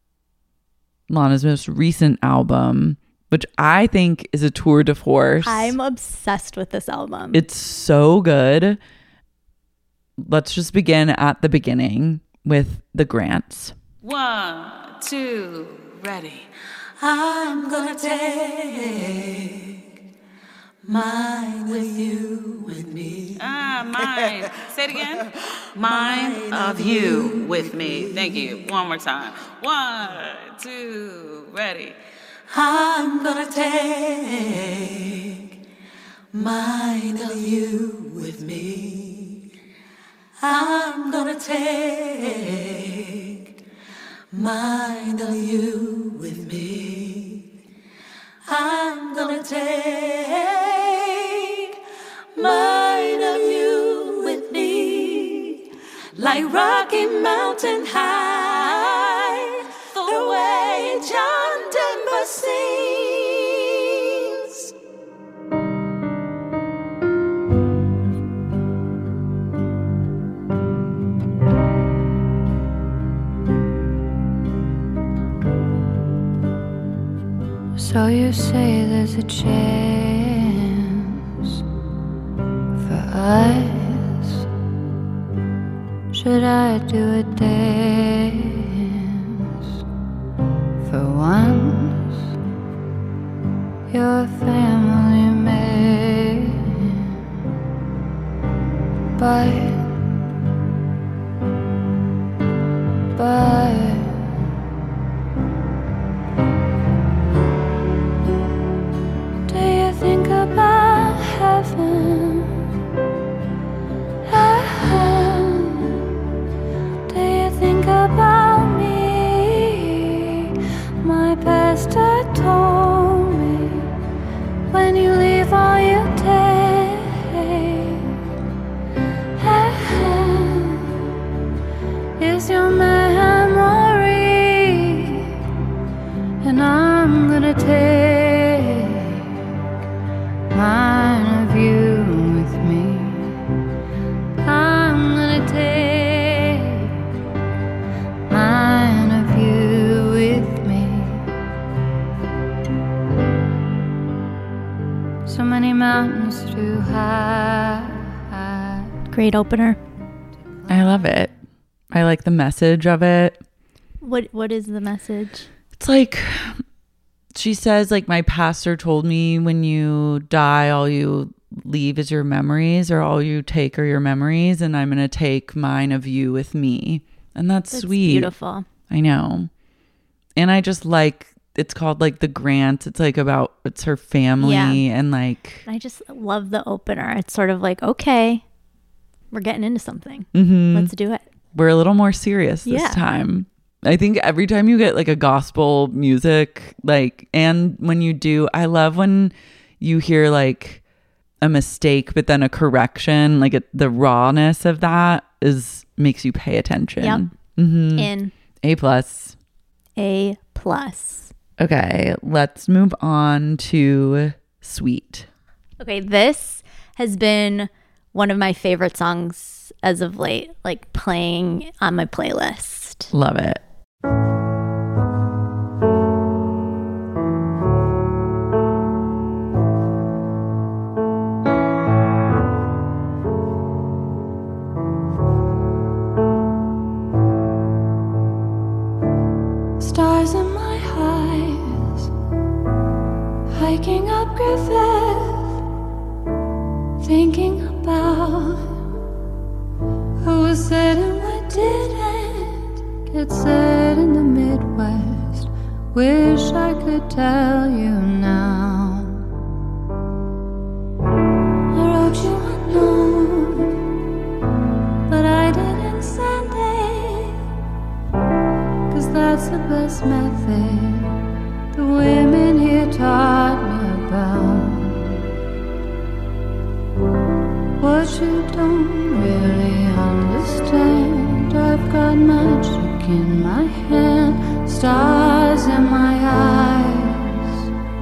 Lana's most recent album, which I think is a tour de force. I'm obsessed with this album. It's so good. Let's just begin at the beginning with the Grants. One, two, ready. I'm gonna take mine with you, with me. Ah, mine. Say it again. Mine of you with me. Thank you. One more time. One, two, ready. I'm gonna take mine of you with me. I'm gonna take mine of you with me. I'm gonna take mine of you with me. Like Rocky Mountain High, the way John Denver sings. So you say there's a chance for us? Should I do a dance for once? You're a family man, but but do you think about heaven? Ah, do you think about me? My pastor told me, when you leave all you take, Great opener. I love it. I like the message of it. What What is the message? It's like, she says, like, my pastor told me when you die, all you leave is your memories, or all you take are your memories, and I'm going to take mine of you with me. And that's, That's sweet. Beautiful. I know. And I just like, it's called like The Grant. It's like about, it's her family Yeah. and like. I just love the opener. It's sort of like, okay, we're getting into something. Mhm. Let's do it. We're a little more serious this Yeah. time. I think every time you get like a gospel music, like, and when you do, I love when you hear like a mistake, but then a correction, like it, the rawness of that is makes you pay attention. Yep. Mm-hmm. In A plus. A plus. Okay, let's move on to Sweet. Okay, this has been one of my favorite songs as of late, like playing on my playlist. Love it. Stars in my eyes, hiking up Griffith, thinking about who said and what didn't get said in the Midwest. Wish I could tell you now. I wrote you a note, but I didn't send it, 'cause that's the best method the women here taught me about. What you don't really understand, I've got magic in my hand, stars in my eyes.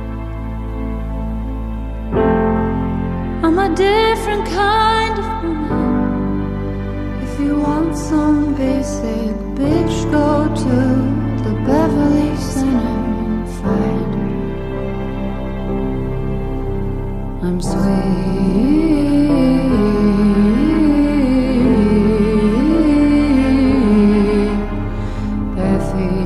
I'm a different kind of woman. If you want some basic bitch, go to the Beverly Center and find her. I'm sweet, Bethy.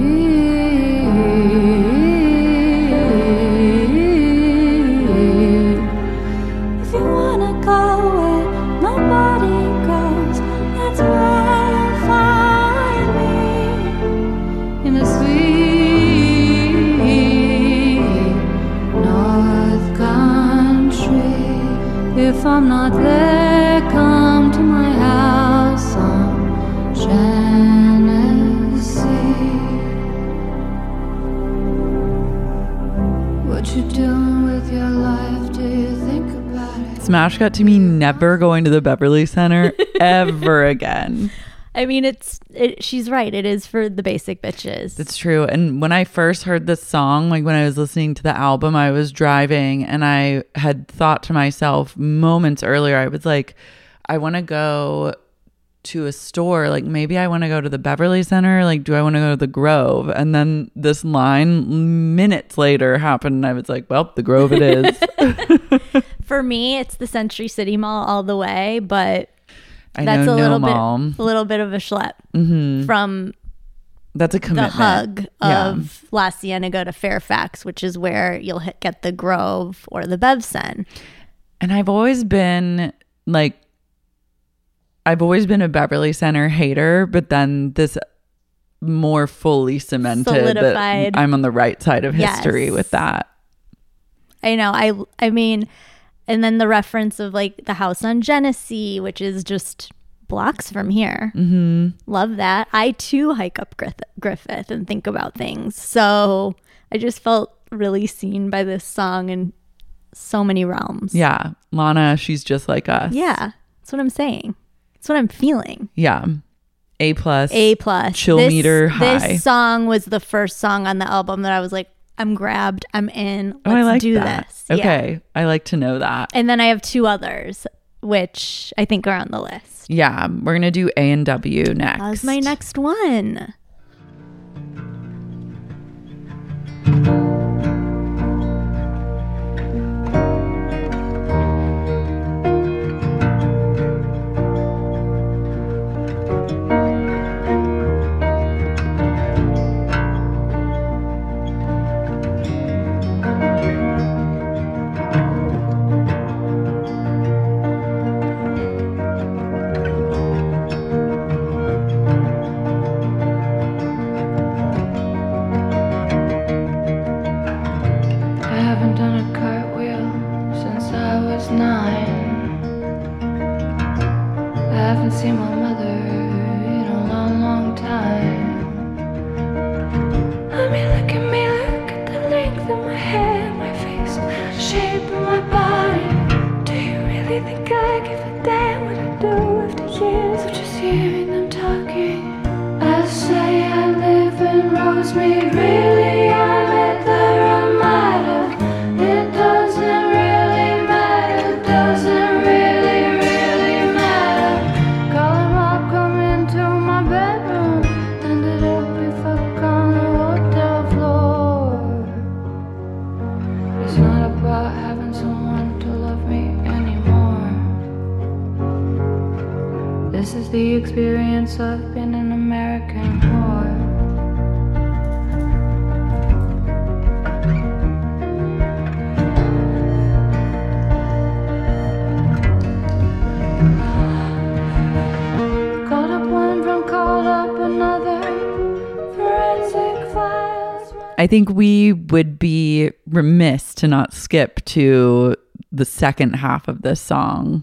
If you wanna go where nobody goes, that's where you'll find me, in the sweet North Country. If I'm not there, come to my house on Genesee. What you doing with your life? Do you think about it? Smash got to me never going to the Beverly Center ever again. I mean, it's it, she's right. It is for the basic bitches. It's true. And when I first heard this song, like when I was listening to the album, I was driving and I had thought to myself moments earlier, I was like, I want to go to a store. Like maybe I want to go to the Beverly Center. Like, do I want to go to the Grove? And then this line minutes later happened. And I was like, well, the Grove it is. For me, it's the Century City Mall all the way, but I that's know a no little mom. bit, a little bit of a schlep Mm-hmm. from That's a the commitment. hug Yeah. of La Cienega to Fairfax, which is where you'll hit, get the Grove or the Bevcen. And I've always been like, I've always been a Beverly Center hater, but then this more fully cemented Solidified. that I'm on the right side of history Yes. with that. I know. I I mean, and then the reference of like the house on Genesee, which is just blocks from here. Mm-hmm. Love that. I too hike up Griffith, Griffith and think about things. So I just felt really seen by this song in so many realms. Yeah. Lana, she's just like us. Yeah. That's what I'm saying. That's what I'm feeling. Yeah. A plus. A plus. Chill This- meter high. This song was the first song on the album that I was like, I'm grabbed. I'm in. Let's Oh, I like do that. this. Yeah. Okay. I like to know that. And then I have two others, which I think are on the list. Yeah. We're going to do A and W next. That was my next one. long time. I mean, look at me, look at the length of my hair, my face, the shape of my body. Do you really think I give a damn what I do after years of just hearing them talking? I say I live in Rosemead, really I'm at the Ramada. It doesn't really matter, doesn't really, really matter. Call him up, come into my bedroom, ended up we fuck on the hotel floor. It's not about having someone to love me anymore. This is the experience of being an American whore. Called up one from called up another. Forensic files. I think we would be remiss to not skip to the second half of this song.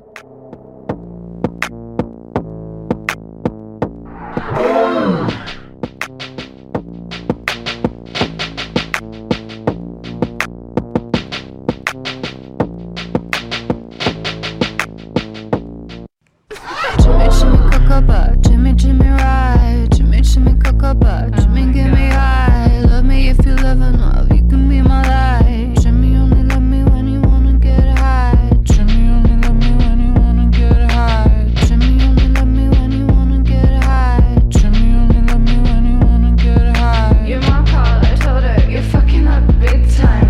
Jimmy, Jimmy, Cocoa, Jimmy, Jimmy, ride. Jimmy, Jimmy, Cocoa, Jimmy, get me high. Love me if you live enough, you can be my life. Jimmy only love me when you wanna get high. Jimmy only love me when you wanna get high. Jimmy only love me when you wanna get high. Jimmy only love me when you wanna get high. Your mom called, I told her, you're fucking up big time.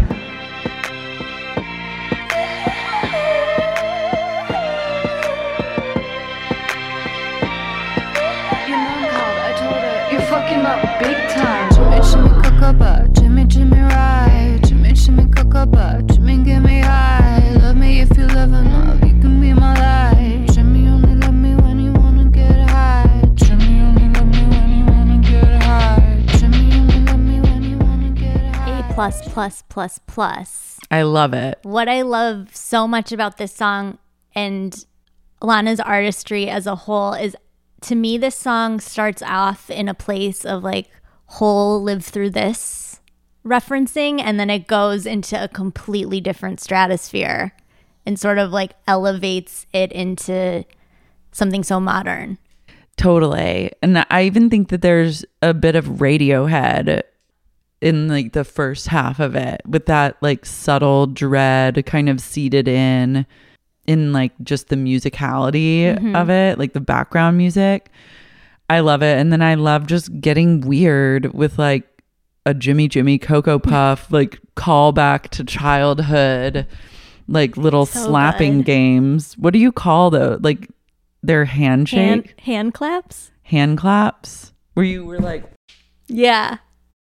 Your mom called, I told her, you're fucking up big time. Jimmy, Jimmy, Cocoa, Jimmy, Jimmy, ride. Jimmy, Jimmy, Cocoa, Jimmy, get me high. Love me if you live enough, you can be my life. Jimmy only love me when you wanna get high. Jimmy only love me when you wanna get high. Jimmy only love me when you wanna get high. A plus plus plus plus. I love it. What I love so much about this song and Lana's artistry as a whole is, to me, this song starts off in a place of like whole live through this referencing, and then it goes into a completely different stratosphere and sort of like elevates it into something so modern. Totally. And I even think that there's a bit of Radiohead in like the first half of it, with that like subtle dread kind of seated in in like just the musicality Mm-hmm. of it, like the background music. I love it. And then I love just getting weird with like a Jimmy Jimmy Cocoa Puff, like callback to childhood, like little So slapping good. games. What do you call those? Like their handshake, Hand, hand claps? hand claps, where you were like, Yeah.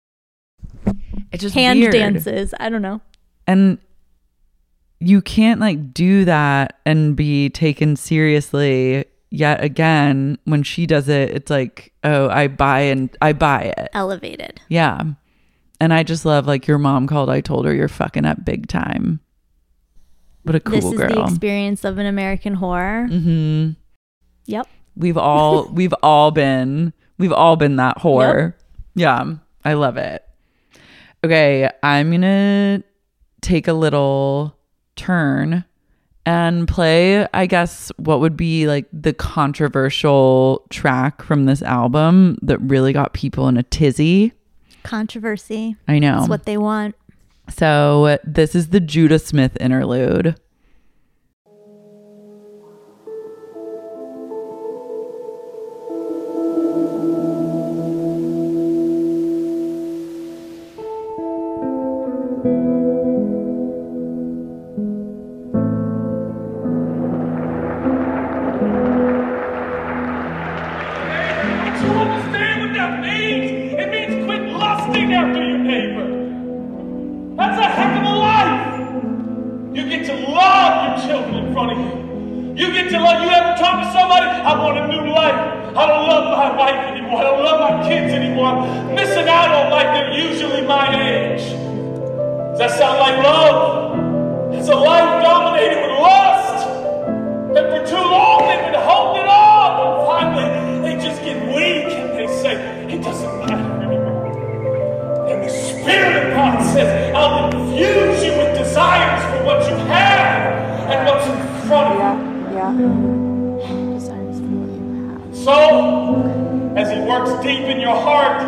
it's just Hand weird. dances. I don't know. And you can't like do that and be taken seriously yet again. When she does it, it's like, oh, I buy and I buy it. Elevated. Yeah. And I just love like your mom called, I told her you're fucking up big time. What a cool This is girl. the experience of an American whore. Mm-hmm. Yep. We've all we've all been we've all been that whore. Yeah. I love it. Okay, I'm gonna take a little turn and play, I guess, what would be like the controversial track from this album that really got people in a tizzy. Controversy. I know. That's what they want. So this is the Judah Smith interlude. Do you understand what that means? It means quit lusting after your neighbor. That's a heck of a life. You get to love your children in front of you. You get to love. You ever talk to somebody? I want a new life. I don't love my wife anymore. I don't love my kids anymore. I'm missing out on like they're usually my age. Does that sound like love? It's a life dominated with lust. And for too long they've been holding on. And finally they just get weak and So, as he works deep in your heart,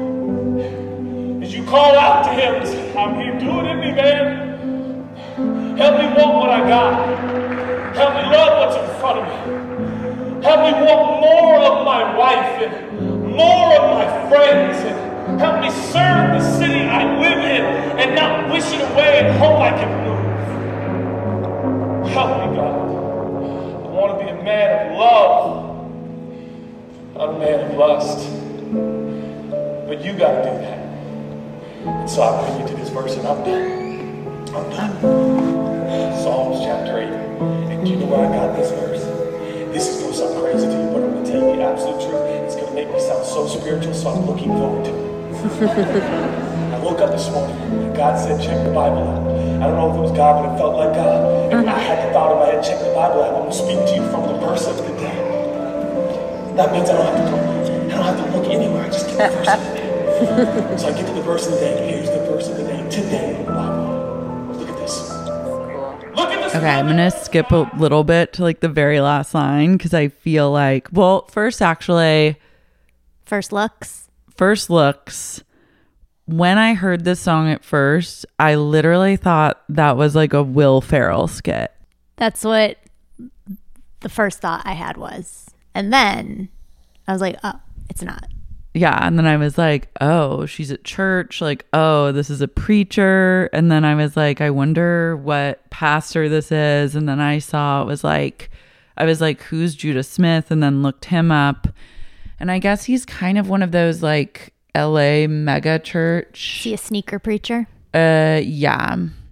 as you call out to him and say, I'm here, do it in me, man. Help me want what I got. Help me love what's in front of me. Help me want more of my wife and more of my friends. And help me serve the city I live in and not wish it away and hope I can move. Help me, God. I want to be a man of love, not a man of lust. But you got to do that. And so I bring you to this verse and I'm done. I'm done. Psalms chapter eight. And do you know where I got this verse? This is going to sound crazy to you, but I'm going to tell you the absolute truth. It's going to make me sound so spiritual, so I'm looking forward to it. I woke up this morning and God said, check the Bible out. I don't know if it was God, but it felt like God. And I had the thought in my head, check the Bible out. I'm going to speak to you from the verse of the day. That means I don't have to go, I don't have to look anywhere. I just get the verse of the day. So I get to the verse of the day. Here's the verse of the day today in the Bible. Look at this. Look at this. Okay, I'm going to skip a little bit to like the very last line because I feel like, well, first actually, First looks. First looks. When I heard this song at first, I literally thought that was like a Will Ferrell skit. That's what the first thought I had was. And then I was like, oh, it's not. Yeah. And then I was like, oh, she's at church. Like, oh, this is a preacher. And then I was like, I wonder what pastor this is. And then I saw it was like, I was like, who's Judah Smith? And then looked him up. And I guess he's kind of one of those like L A mega church. Is he a sneaker preacher? Uh, yeah.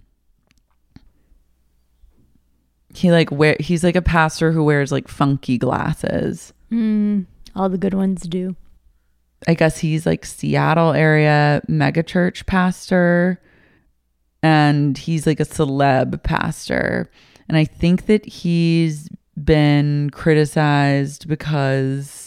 He like wear. He's like a pastor who wears like funky glasses. Mm, all the good ones do. I guess he's like Seattle area mega church pastor, and he's like a celeb pastor. And I think that he's been criticized because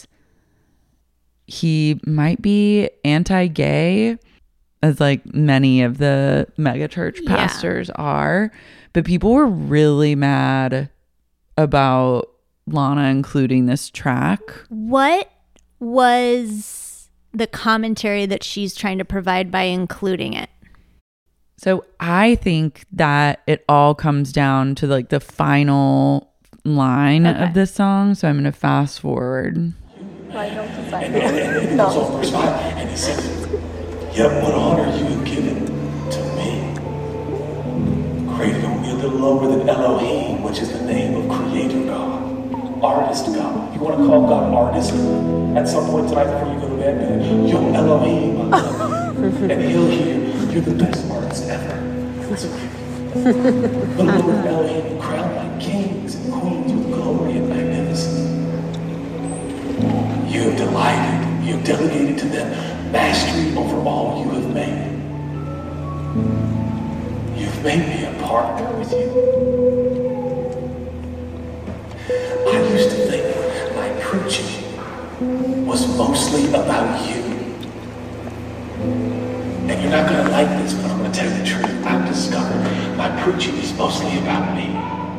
he might be anti-gay, as like many of the megachurch pastors yeah. are. But people were really mad about Lana including this track. What was the commentary that she's trying to provide by including it? So I think that it all comes down to like the final line okay. of this song. So I'm going to fast forward. And it goes on verse five, and he says, yet what honor you have given to me. Created only a little lower than Elohim, which is the name of Creator God, Artist God. You want to call God Artist at some point tonight before you go to bed? Yo, Elohim, I love you. And he'll hear, you're the best artist ever. That's okay. The Lord Elohim crowned like kings and queens with glory and magnificence. You have delighted, you have delegated to them mastery over all you have made. You've made me a partner with you. I used to think my preaching was mostly about you. And you're not going to like this, but I'm going to tell you the truth. I've discovered my preaching is mostly about me.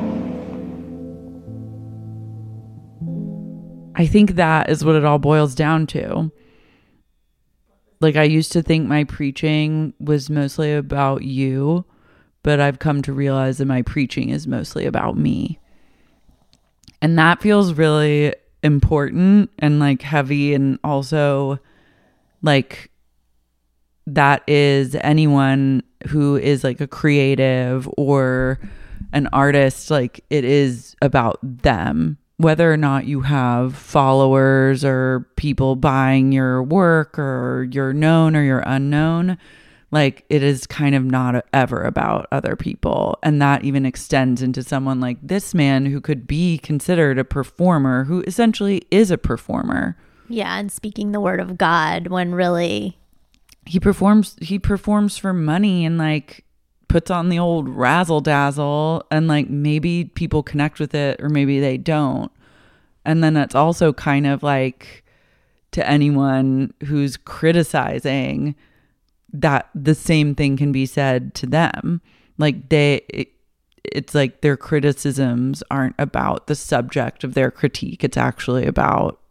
I think that is what it all boils down to. Like, I used to think my preaching was mostly about you, but I've come to realize that my preaching is mostly about me. And that feels really important and like heavy, and also like that is anyone who is like a creative or an artist, like it is about them. Whether or not you have followers or people buying your work or you're known or you're unknown, like it is kind of not ever about other people. And that even extends into someone like this man who could be considered a performer, who essentially is a performer. Yeah, and speaking the word of God when really he performs he performs for money and like puts on the old razzle dazzle, and like maybe people connect with it or maybe they don't. And then it's also kind of like to anyone who's criticizing that the same thing can be said to them. Like they it, it's like their criticisms aren't about the subject of their critique. It's actually about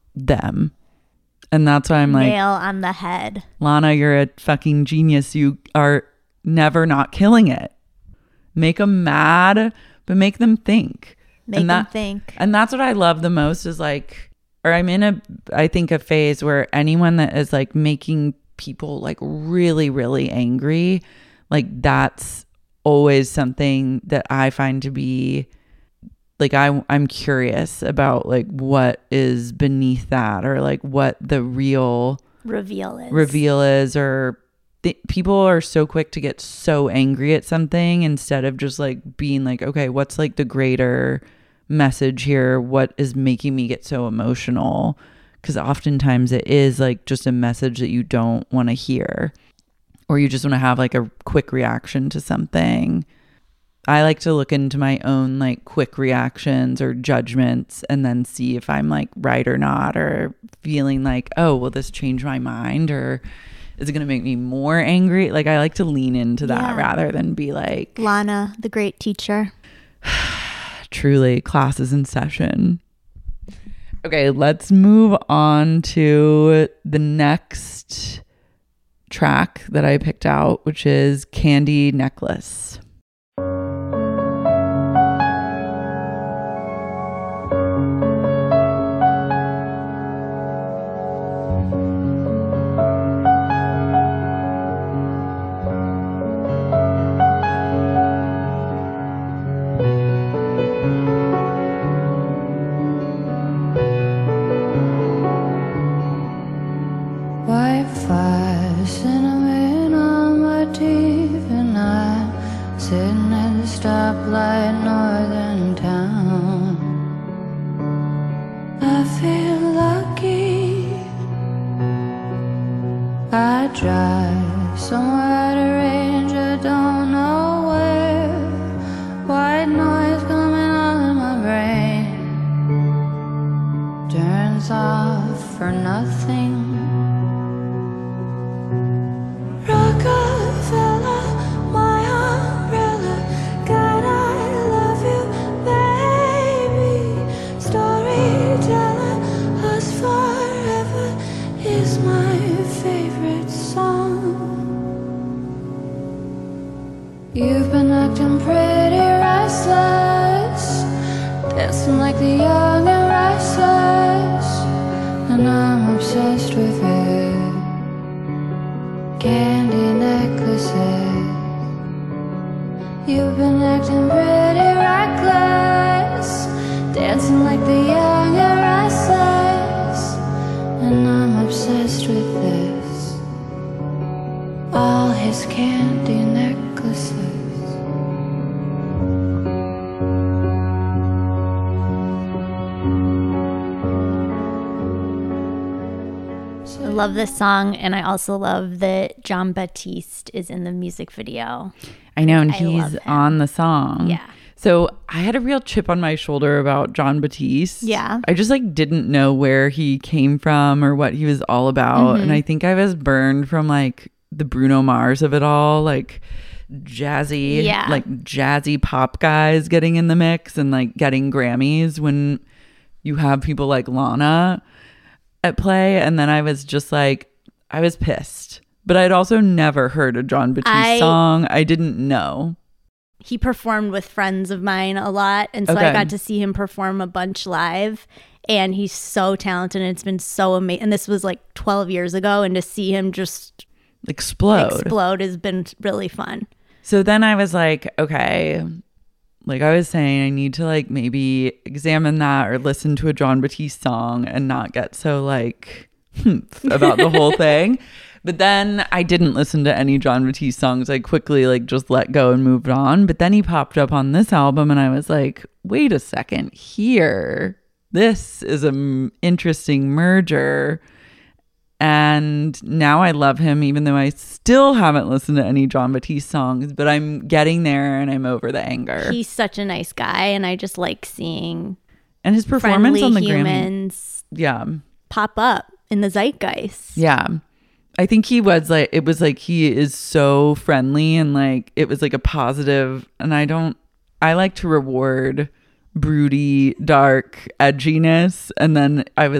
them. And that's why I'm like, nail on the head. Lana, you're a fucking genius. You are never not killing it. Make them mad, but make them think. Make and them that, think. And that's what I love the most is like, or I'm in a, I think a phase where anyone that is like making people like really, really angry, like that's always something that I find to be like, I, I'm curious about like what is beneath that or like what the real reveal is. reveal is or th- people are so quick to get so angry at something instead of just like being like, okay, what's like the greater message here? What is making me get so emotional? Because oftentimes it is like just a message that you don't want to hear or you just want to have like a quick reaction to something. I like to look into my own like quick reactions or judgments and then see if I'm like right or not, or feeling like, oh, will this change my mind or is it going to make me more angry? Like I like to lean into that Yeah. rather than be like, Lana, the great teacher. truly, class is in session. Okay, let's move on to the next track that I picked out, which is Candy Necklace. White fire, cinnamon on my teeth, and I'm sitting at the stoplight, northern town. I feel lucky. I drive somewhere at a range, I don't know where. White noise coming on in my brain turns off for nothing. Rockefeller, my umbrella, God, I love you, baby. Storyteller, us forever is my favorite song. You've been acting pretty restless, dancing like the young and restless, and I'm obsessed with it. Candy necklaces. You've been acting pretty reckless, dancing like the young and restless, and I'm obsessed with this. All his candy necklaces. I love this song, and I also love that Jon Batiste is in the music video. I know, and I love he's him. on the song. Yeah. So I had a real chip on my shoulder about Jon Batiste. Yeah. I just like didn't know where he came from or what he was all about. Mm-hmm. And I think I was burned from like the Bruno Mars of it all, like jazzy, Yeah. like jazzy pop guys getting in the mix and like getting Grammys when you have people like Lana at play. And then I was just like, I was pissed. But I'd also never heard a Jon Batiste I- song. I didn't know. He performed with friends of mine a lot, and so Okay. I got to see him perform a bunch live, and he's so talented, and it's been so amazing. And this was like twelve years ago, and to see him just Explode. explode has been really fun. So then I was like, okay, like I was saying, I need to like maybe examine that or listen to a Jon Batiste song and not get so like humph about the whole thing. But then I didn't listen to any Jon Batiste songs. I quickly like just let go and moved on. But then he popped up on this album and I was like, wait a second here. This is an interesting merger. And now I love him, even though I still haven't listened to any Jon Batiste songs, but I'm getting there and I'm over the anger. He's such a nice guy, and I just like seeing and his performance friendly on the Grammy. humans Yeah. pop up in the zeitgeist. Yeah. I think he was like, it was like he is so friendly and like it was like a positive. And I don't, I like to reward broody, dark edginess. And then I was like,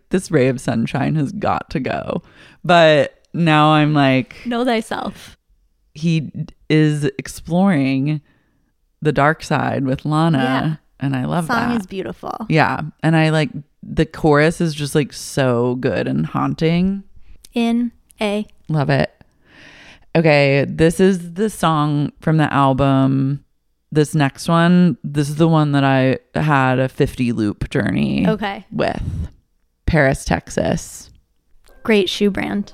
this ray of sunshine has got to go. But now I'm like, know thyself. He is exploring the dark side with Lana. Yeah. And I love Song that. Song is beautiful. Yeah. And I like the chorus is just like so good and haunting. In a. Love it. Okay. This is the song from the album. This next one, this is the one that I had a fifty loop journey okay. with. Paris, Texas. Great shoe brand.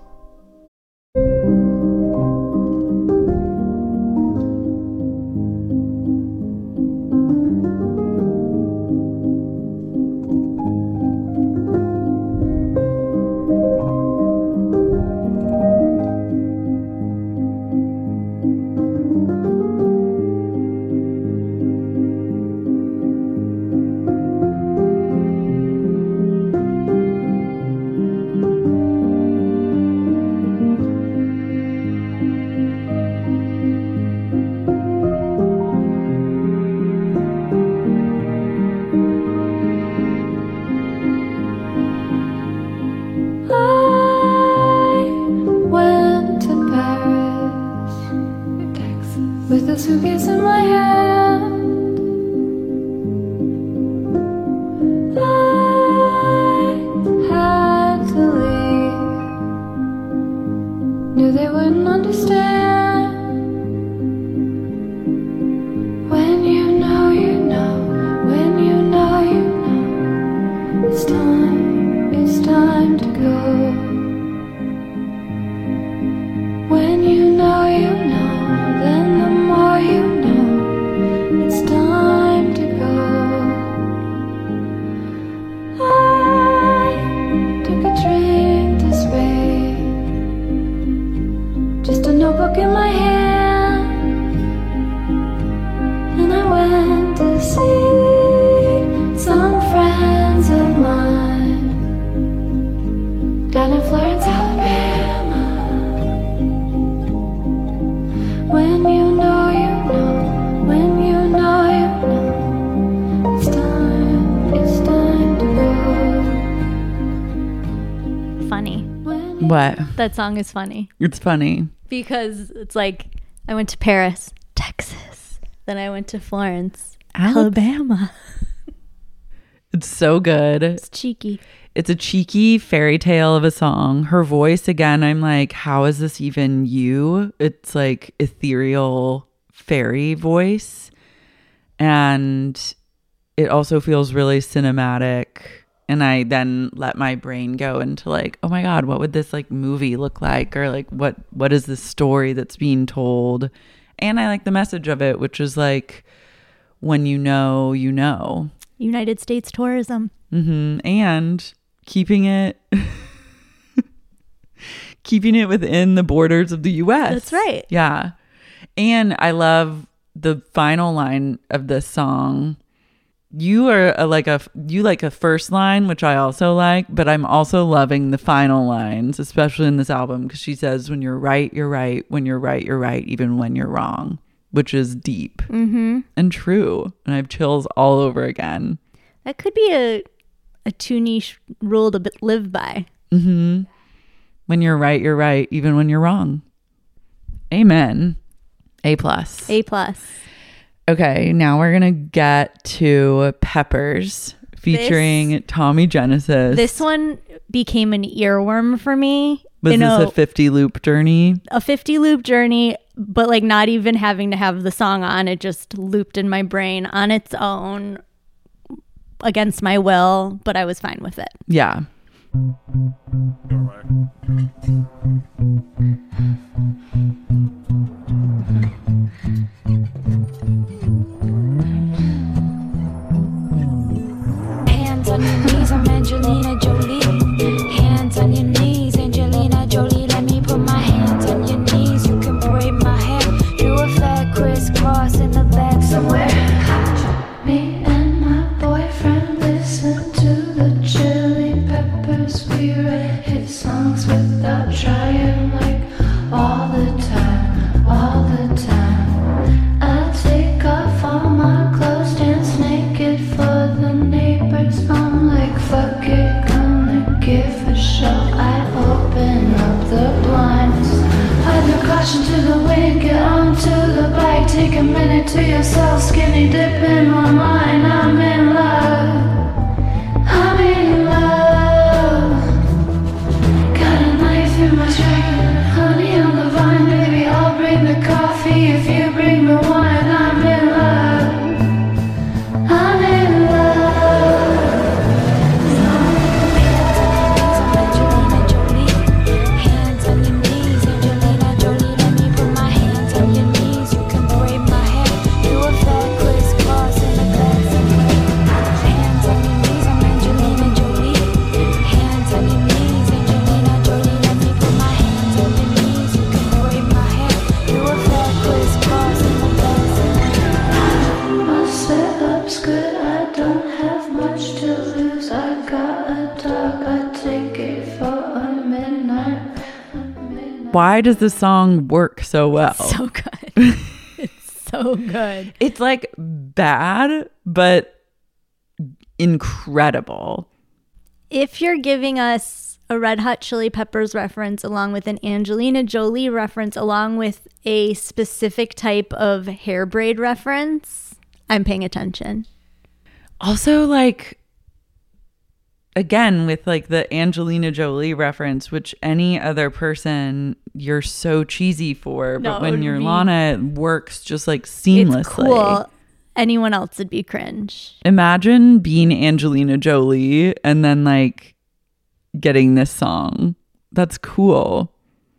Suitcase in my hand, I had to leave. Knew they wouldn't understand. When you know, you know. When you know, you know. It's time, it's time to go. When you know, you know. Then the more you know, it's time to go. I took a train this way, just a notebook in my hand, and I went to see some friends of mine down in Florence, Alabama. When you know, you know. When you know, you know. It's time, it's time to go. Funny. What? That song is funny. It's funny. Because it's like, I went to Paris, Texas. Then I went to Florence, Alabama. Alabama. It's so good. It's cheeky. It's a cheeky fairy tale of a song. Her voice, again, I'm like, how is this even you? It's like ethereal fairy voice. And it also feels really cinematic. And I then let my brain go into like, oh my God, what would this like movie look like? Or like, what what is this story that's being told? And I like the message of it, which is like, when you know, you know. United States tourism. Mm-hmm. And keeping it keeping it within the borders of the U S. That's right. Yeah. And I love the final line of this song. You are a, like a you like a first line, which I also like, but I'm also loving the final lines, especially in this album, because she says, when you're right, you're right. When you're right, you're right, even when you're wrong, which is deep Mm-hmm. and true. And I have chills all over again. That could be a a too niche rule to b- live by. Mm-hmm. When you're right, you're right, even when you're wrong. Amen. A plus. A plus. Okay, now we're gonna get to Peppers featuring This- Tommy Genesis. This one became an earworm for me. was You this know, a fifty loop journey? a fifty loop journey, but like not even having to have the song on. It just looped in my brain on its own against my will, but I was fine with it. Yeah. Hands on your knees, I'm Angelina Jolie. Hands on your knees, Angelina Jolie. Let me put my hands on your knees. You can braid my hair. Do a flat crisscross in the back somewhere. Me and my boyfriend listen to the Chili Peppers. We write hit songs without trying, like all the time, all the time. I take off all my clothes, dance naked for the neighbors. I'm like, fuck it, gonna show, I open up the blinds. Hide the caution to the wind, get onto the bike. Take a minute to yourself, skinny dip in my mind. I'm in love, I'm in love. Got a knife in my jacket, honey on the vine. Baby, I'll bring the coffee if you bring the wine. I'm in love, I'm in love. Hands on your knees, Angelina Jolie, let me put my hands on your knees. You can braid my hair, do a fat crisscross in the glass. Hands on your knees, I'm Angelina Jolie. Hands on your knees, Angelina Jolie, let me put my hands on your knees. You can braid my hair, do a fat crisscross in the glass. My setup's good, I don't have much to lose. I got a dog, I take it for a midnight. Why does this song work so well? So good. It's so good. It's like bad, but incredible. If you're giving us a Red Hot Chili Peppers reference along with an Angelina Jolie reference along with a specific type of hair braid reference, I'm paying attention. Also, like, again, with like the Angelina Jolie reference, which any other person you're so cheesy for, No, but it when would you're be- Lana, it works just like seamlessly. It's cool. Anyone else would be cringe. Imagine being Angelina Jolie and then like getting this song. That's cool.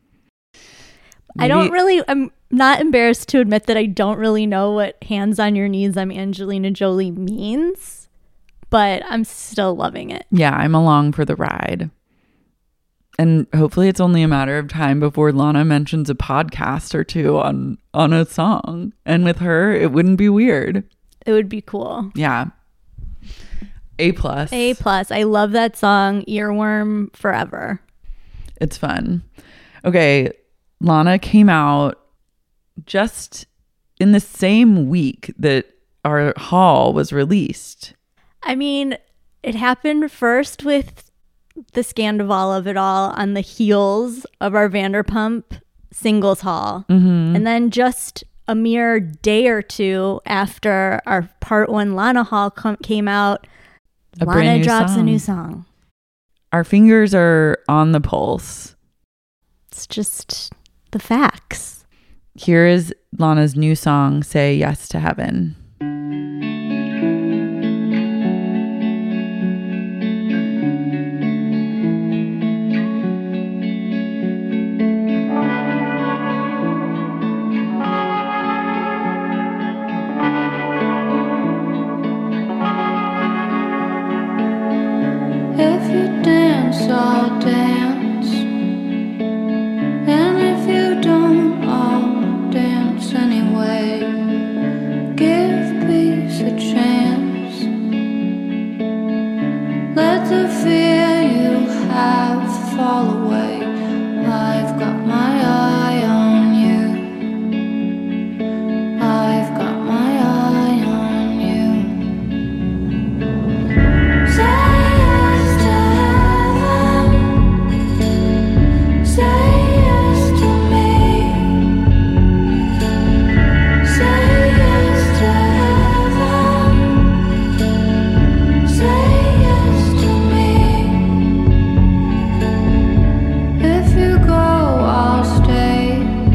I don't Maybe- really, I'm not embarrassed to admit that I don't really know what hands on your knees, I'm Angelina Jolie means, but I'm still loving it. Yeah, I'm along for the ride. And hopefully it's only a matter of time before Lana mentions a podcast or two on on a song. And with her, it wouldn't be weird. It would be cool. Yeah. A plus. A plus. I love that song. Earworm forever. It's fun. Okay, Lana came out just in the same week that our haul was released. I mean, it happened first with the Scandival of it all on the heels of our Vanderpump singles haul. Mm-hmm. And then just a mere day or two after our part one Lana haul com- came out, A brand Lana new drops a song. new song. Our fingers are on the pulse. It's just the facts. Here is Lana's new song, Say Yes to Heaven. If you dance, I'll dance. And if you don't, I'll dance anyway. Give peace a chance. Let the fear you have fall away. I've got my eye on you. I've got my eye on you. Say yes to heaven. Say yes to me. Say yes to heaven. Say yes to me. If you go, I'll stay.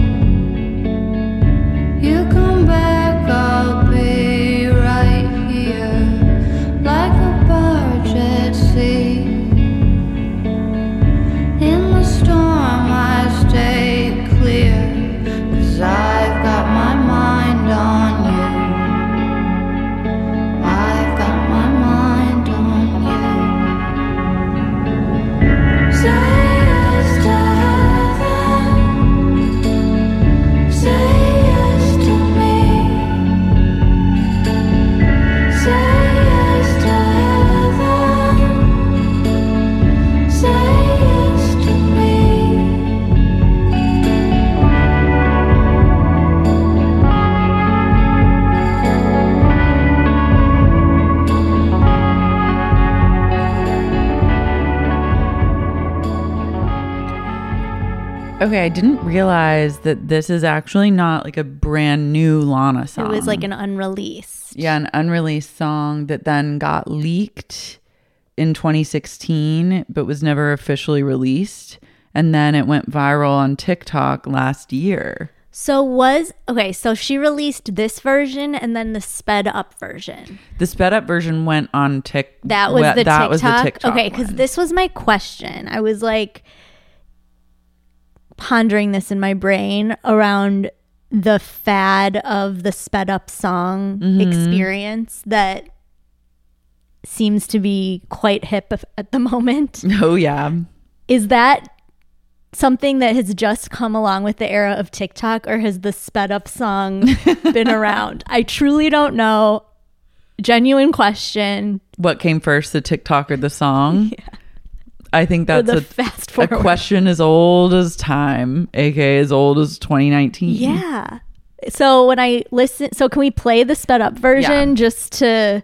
Okay, I didn't realize that this is actually not like a brand new Lana song. It was like an unreleased. Yeah, an unreleased song that then got leaked in twenty sixteen, but was never officially released. And then it went viral on TikTok last year. So was, okay, so she released this version and then the sped up version. The sped up version went on Tik. That was the that TikTok? was the TikTok Okay, because one. this was my question. I was like pondering this in my brain around the fad of the sped up song Mm-hmm. experience that seems to be quite hip af- at the moment. Oh, yeah. Is that something that has just come along with the era of TikTok, or has the sped up song been around? I truly don't know. Genuine question. What came first, the TikTok or the song? Yeah. I think Or that's the a, fast a forward. question as old as time, aka as old as twenty nineteen. Yeah. So when I listen, so can we play the sped up version Yeah. just to?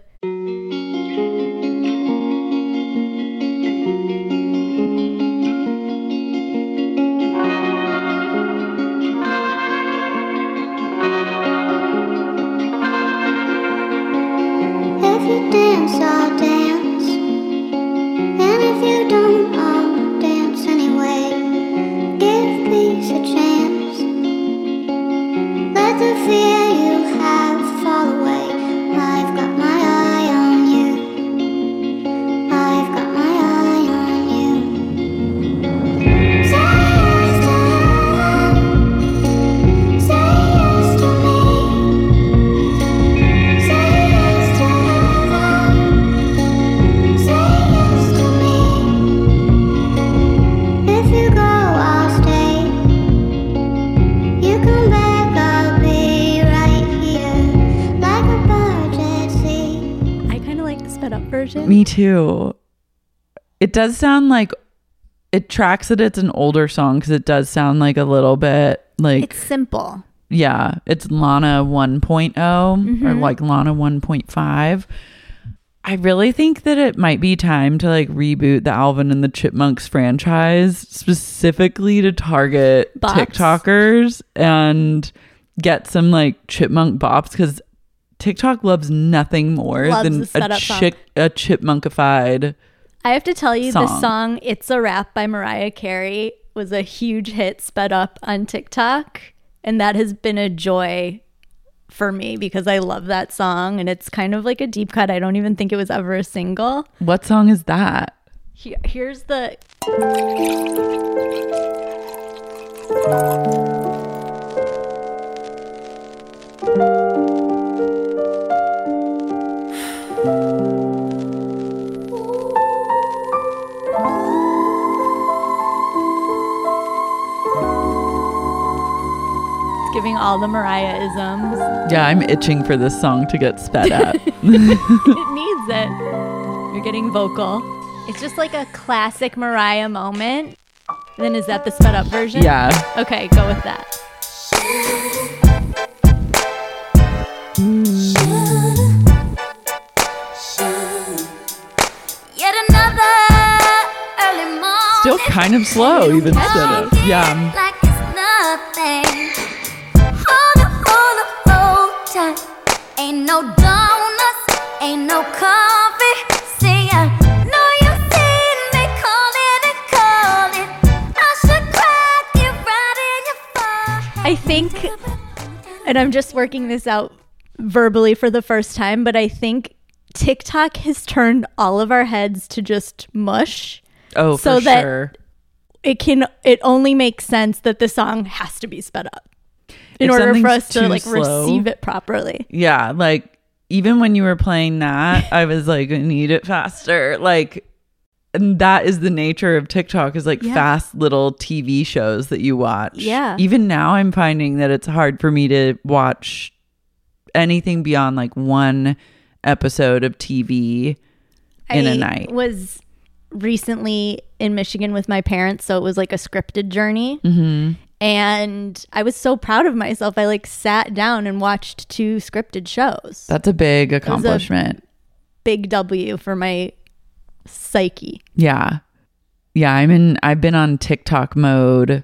If you dance, I'll dance. And if you don't, I'll dance anyway. Give peace a chance. Let the fear you have fall away. I've got my eye on you. I've got my eye on you. Say yes to love. Say yes to me. Say yes to love. Say yes to me. If you go, I'll stay. You come back, I'll be right here, like a bird at sea. I kind of like the sped up version. Me too. It does sound like it tracks that it's an older song because it does sound like a little bit like, It's simple. yeah, it's Lana one point oh Mm-hmm. or like Lana one point five. I really think that it might be time to like reboot the Alvin and the Chipmunks franchise specifically to target Bops. TikTokers and get some like chipmunk bops because TikTok loves nothing more Loves than the sped a up song. chick a chipmunkified. I have to tell you, the Song. song "It's a Wrap" by Mariah Carey was a huge hit, sped up on TikTok, and that has been a joy for me because I love that song, and it's kind of like a deep cut. I don't even think it was ever a single. What song is that? Here, here's the. It's giving all the Mariah-isms. Yeah, I'm itching for this song to get sped up. It needs it. You're getting vocal. It's just like a classic Mariah moment. And then is that the sped up version? Yeah. Okay, go with that. Yet another early morning. Still kind of slow, even still. Yeah. Like it's nothing. Hold up, hold up, hold tight. Ain't no donuts, ain't no coffee. See, I know you seen me calling and calling. I should crack you right in your forehead. I think, and I'm just working this out verbally for the first time, but I think TikTok has turned all of our heads to just mush. Oh, So for that- sure. It can, it only makes sense that the song has to be sped up in If order for something's us to too like slow- receive it properly. Yeah, like even when you were playing that, I was like, I need it faster. Like, and that is the nature of TikTok is like Yeah. fast little T V shows that you watch. Yeah. Even now, I'm finding that it's hard for me to watch anything beyond like one episode of T V in I a night. was recently in Michigan with my parents, so it was like a scripted journey. Mm-hmm. And I was so proud of myself. I like sat down and watched two scripted shows. That's a big accomplishment. Big W for my psyche. Yeah. Yeah, I'm in I've been on TikTok mode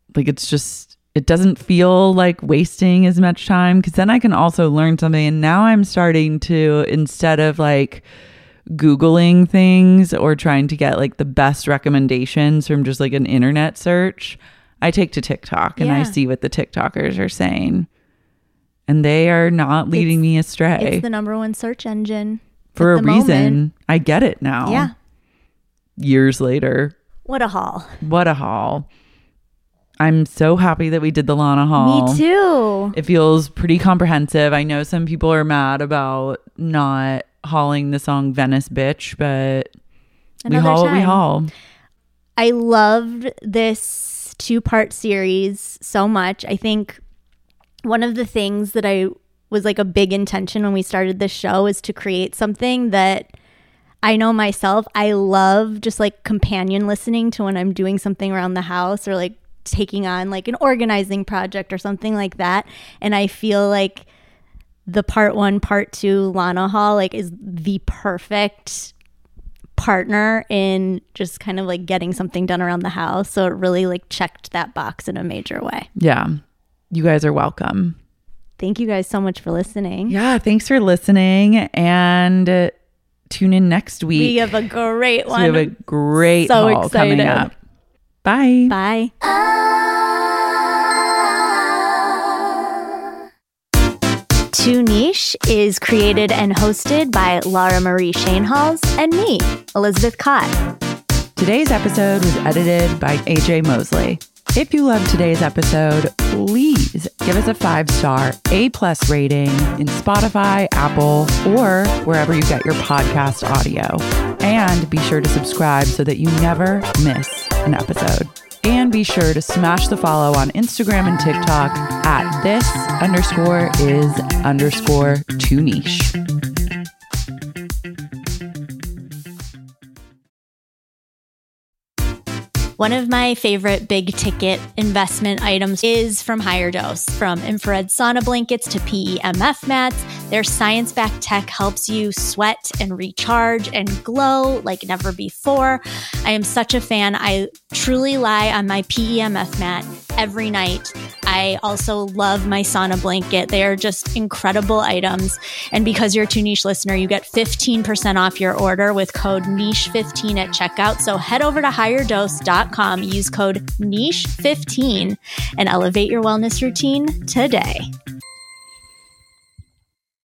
like it's just, it doesn't feel like wasting as much time, because then I can also learn something. And now I'm starting to, instead of like Googling things or trying to get like the best recommendations from just like an internet search, I take to TikTok and Yeah. I see what the TikTokers are saying. And they are not leading It's- me astray. It's the number one search engine. For at a the reason. moment. I get it now. Yeah. Years later. What a haul. What a haul. I'm so happy that we did the Lana haul. Me too. It feels pretty comprehensive. I know some people are mad about not hauling the song Venice Bitch, but we Another haul what we time. haul. I loved this two-part series so much. I think one of the things that I was like a big intention when we started this show is to create something that I know myself, I love just like companion listening to when I'm doing something around the house or like taking on like an organizing project or something like that. And I feel like the part one, part two Lana haul like is the perfect partner in just kind of like getting something done around the house. So it really like checked that box in a major way. Yeah. You guys are welcome. Thank you guys so much for listening. Yeah. Thanks for listening, and uh, tune in next week. We have a great So one. we have a great So haul coming excited. up. Bye. Bye. Too Niche is created and hosted by Laura Marie Shainhals and me, Elizabeth Cott. Today's episode was edited by A J Mosley. If you loved today's episode, please give us a five-star A-plus rating in Spotify, Apple, or wherever you get your podcast audio. And be sure to subscribe so that you never miss an episode. And be sure to smash the follow on Instagram and TikTok at this underscore is underscore too niche. One of my favorite big ticket investment items is from Higher Dose. From infrared sauna blankets to P E M F mats, their science-backed tech helps you sweat and recharge and glow like never before. I am such a fan. I truly lie on my P E M F mat every night. I also love my sauna blanket. They are just incredible items. And because you're a Too Niche listener, you get fifteen percent off your order with code niche fifteen at checkout. So head over to higher dose dot com, use code niche fifteen, and elevate your wellness routine today.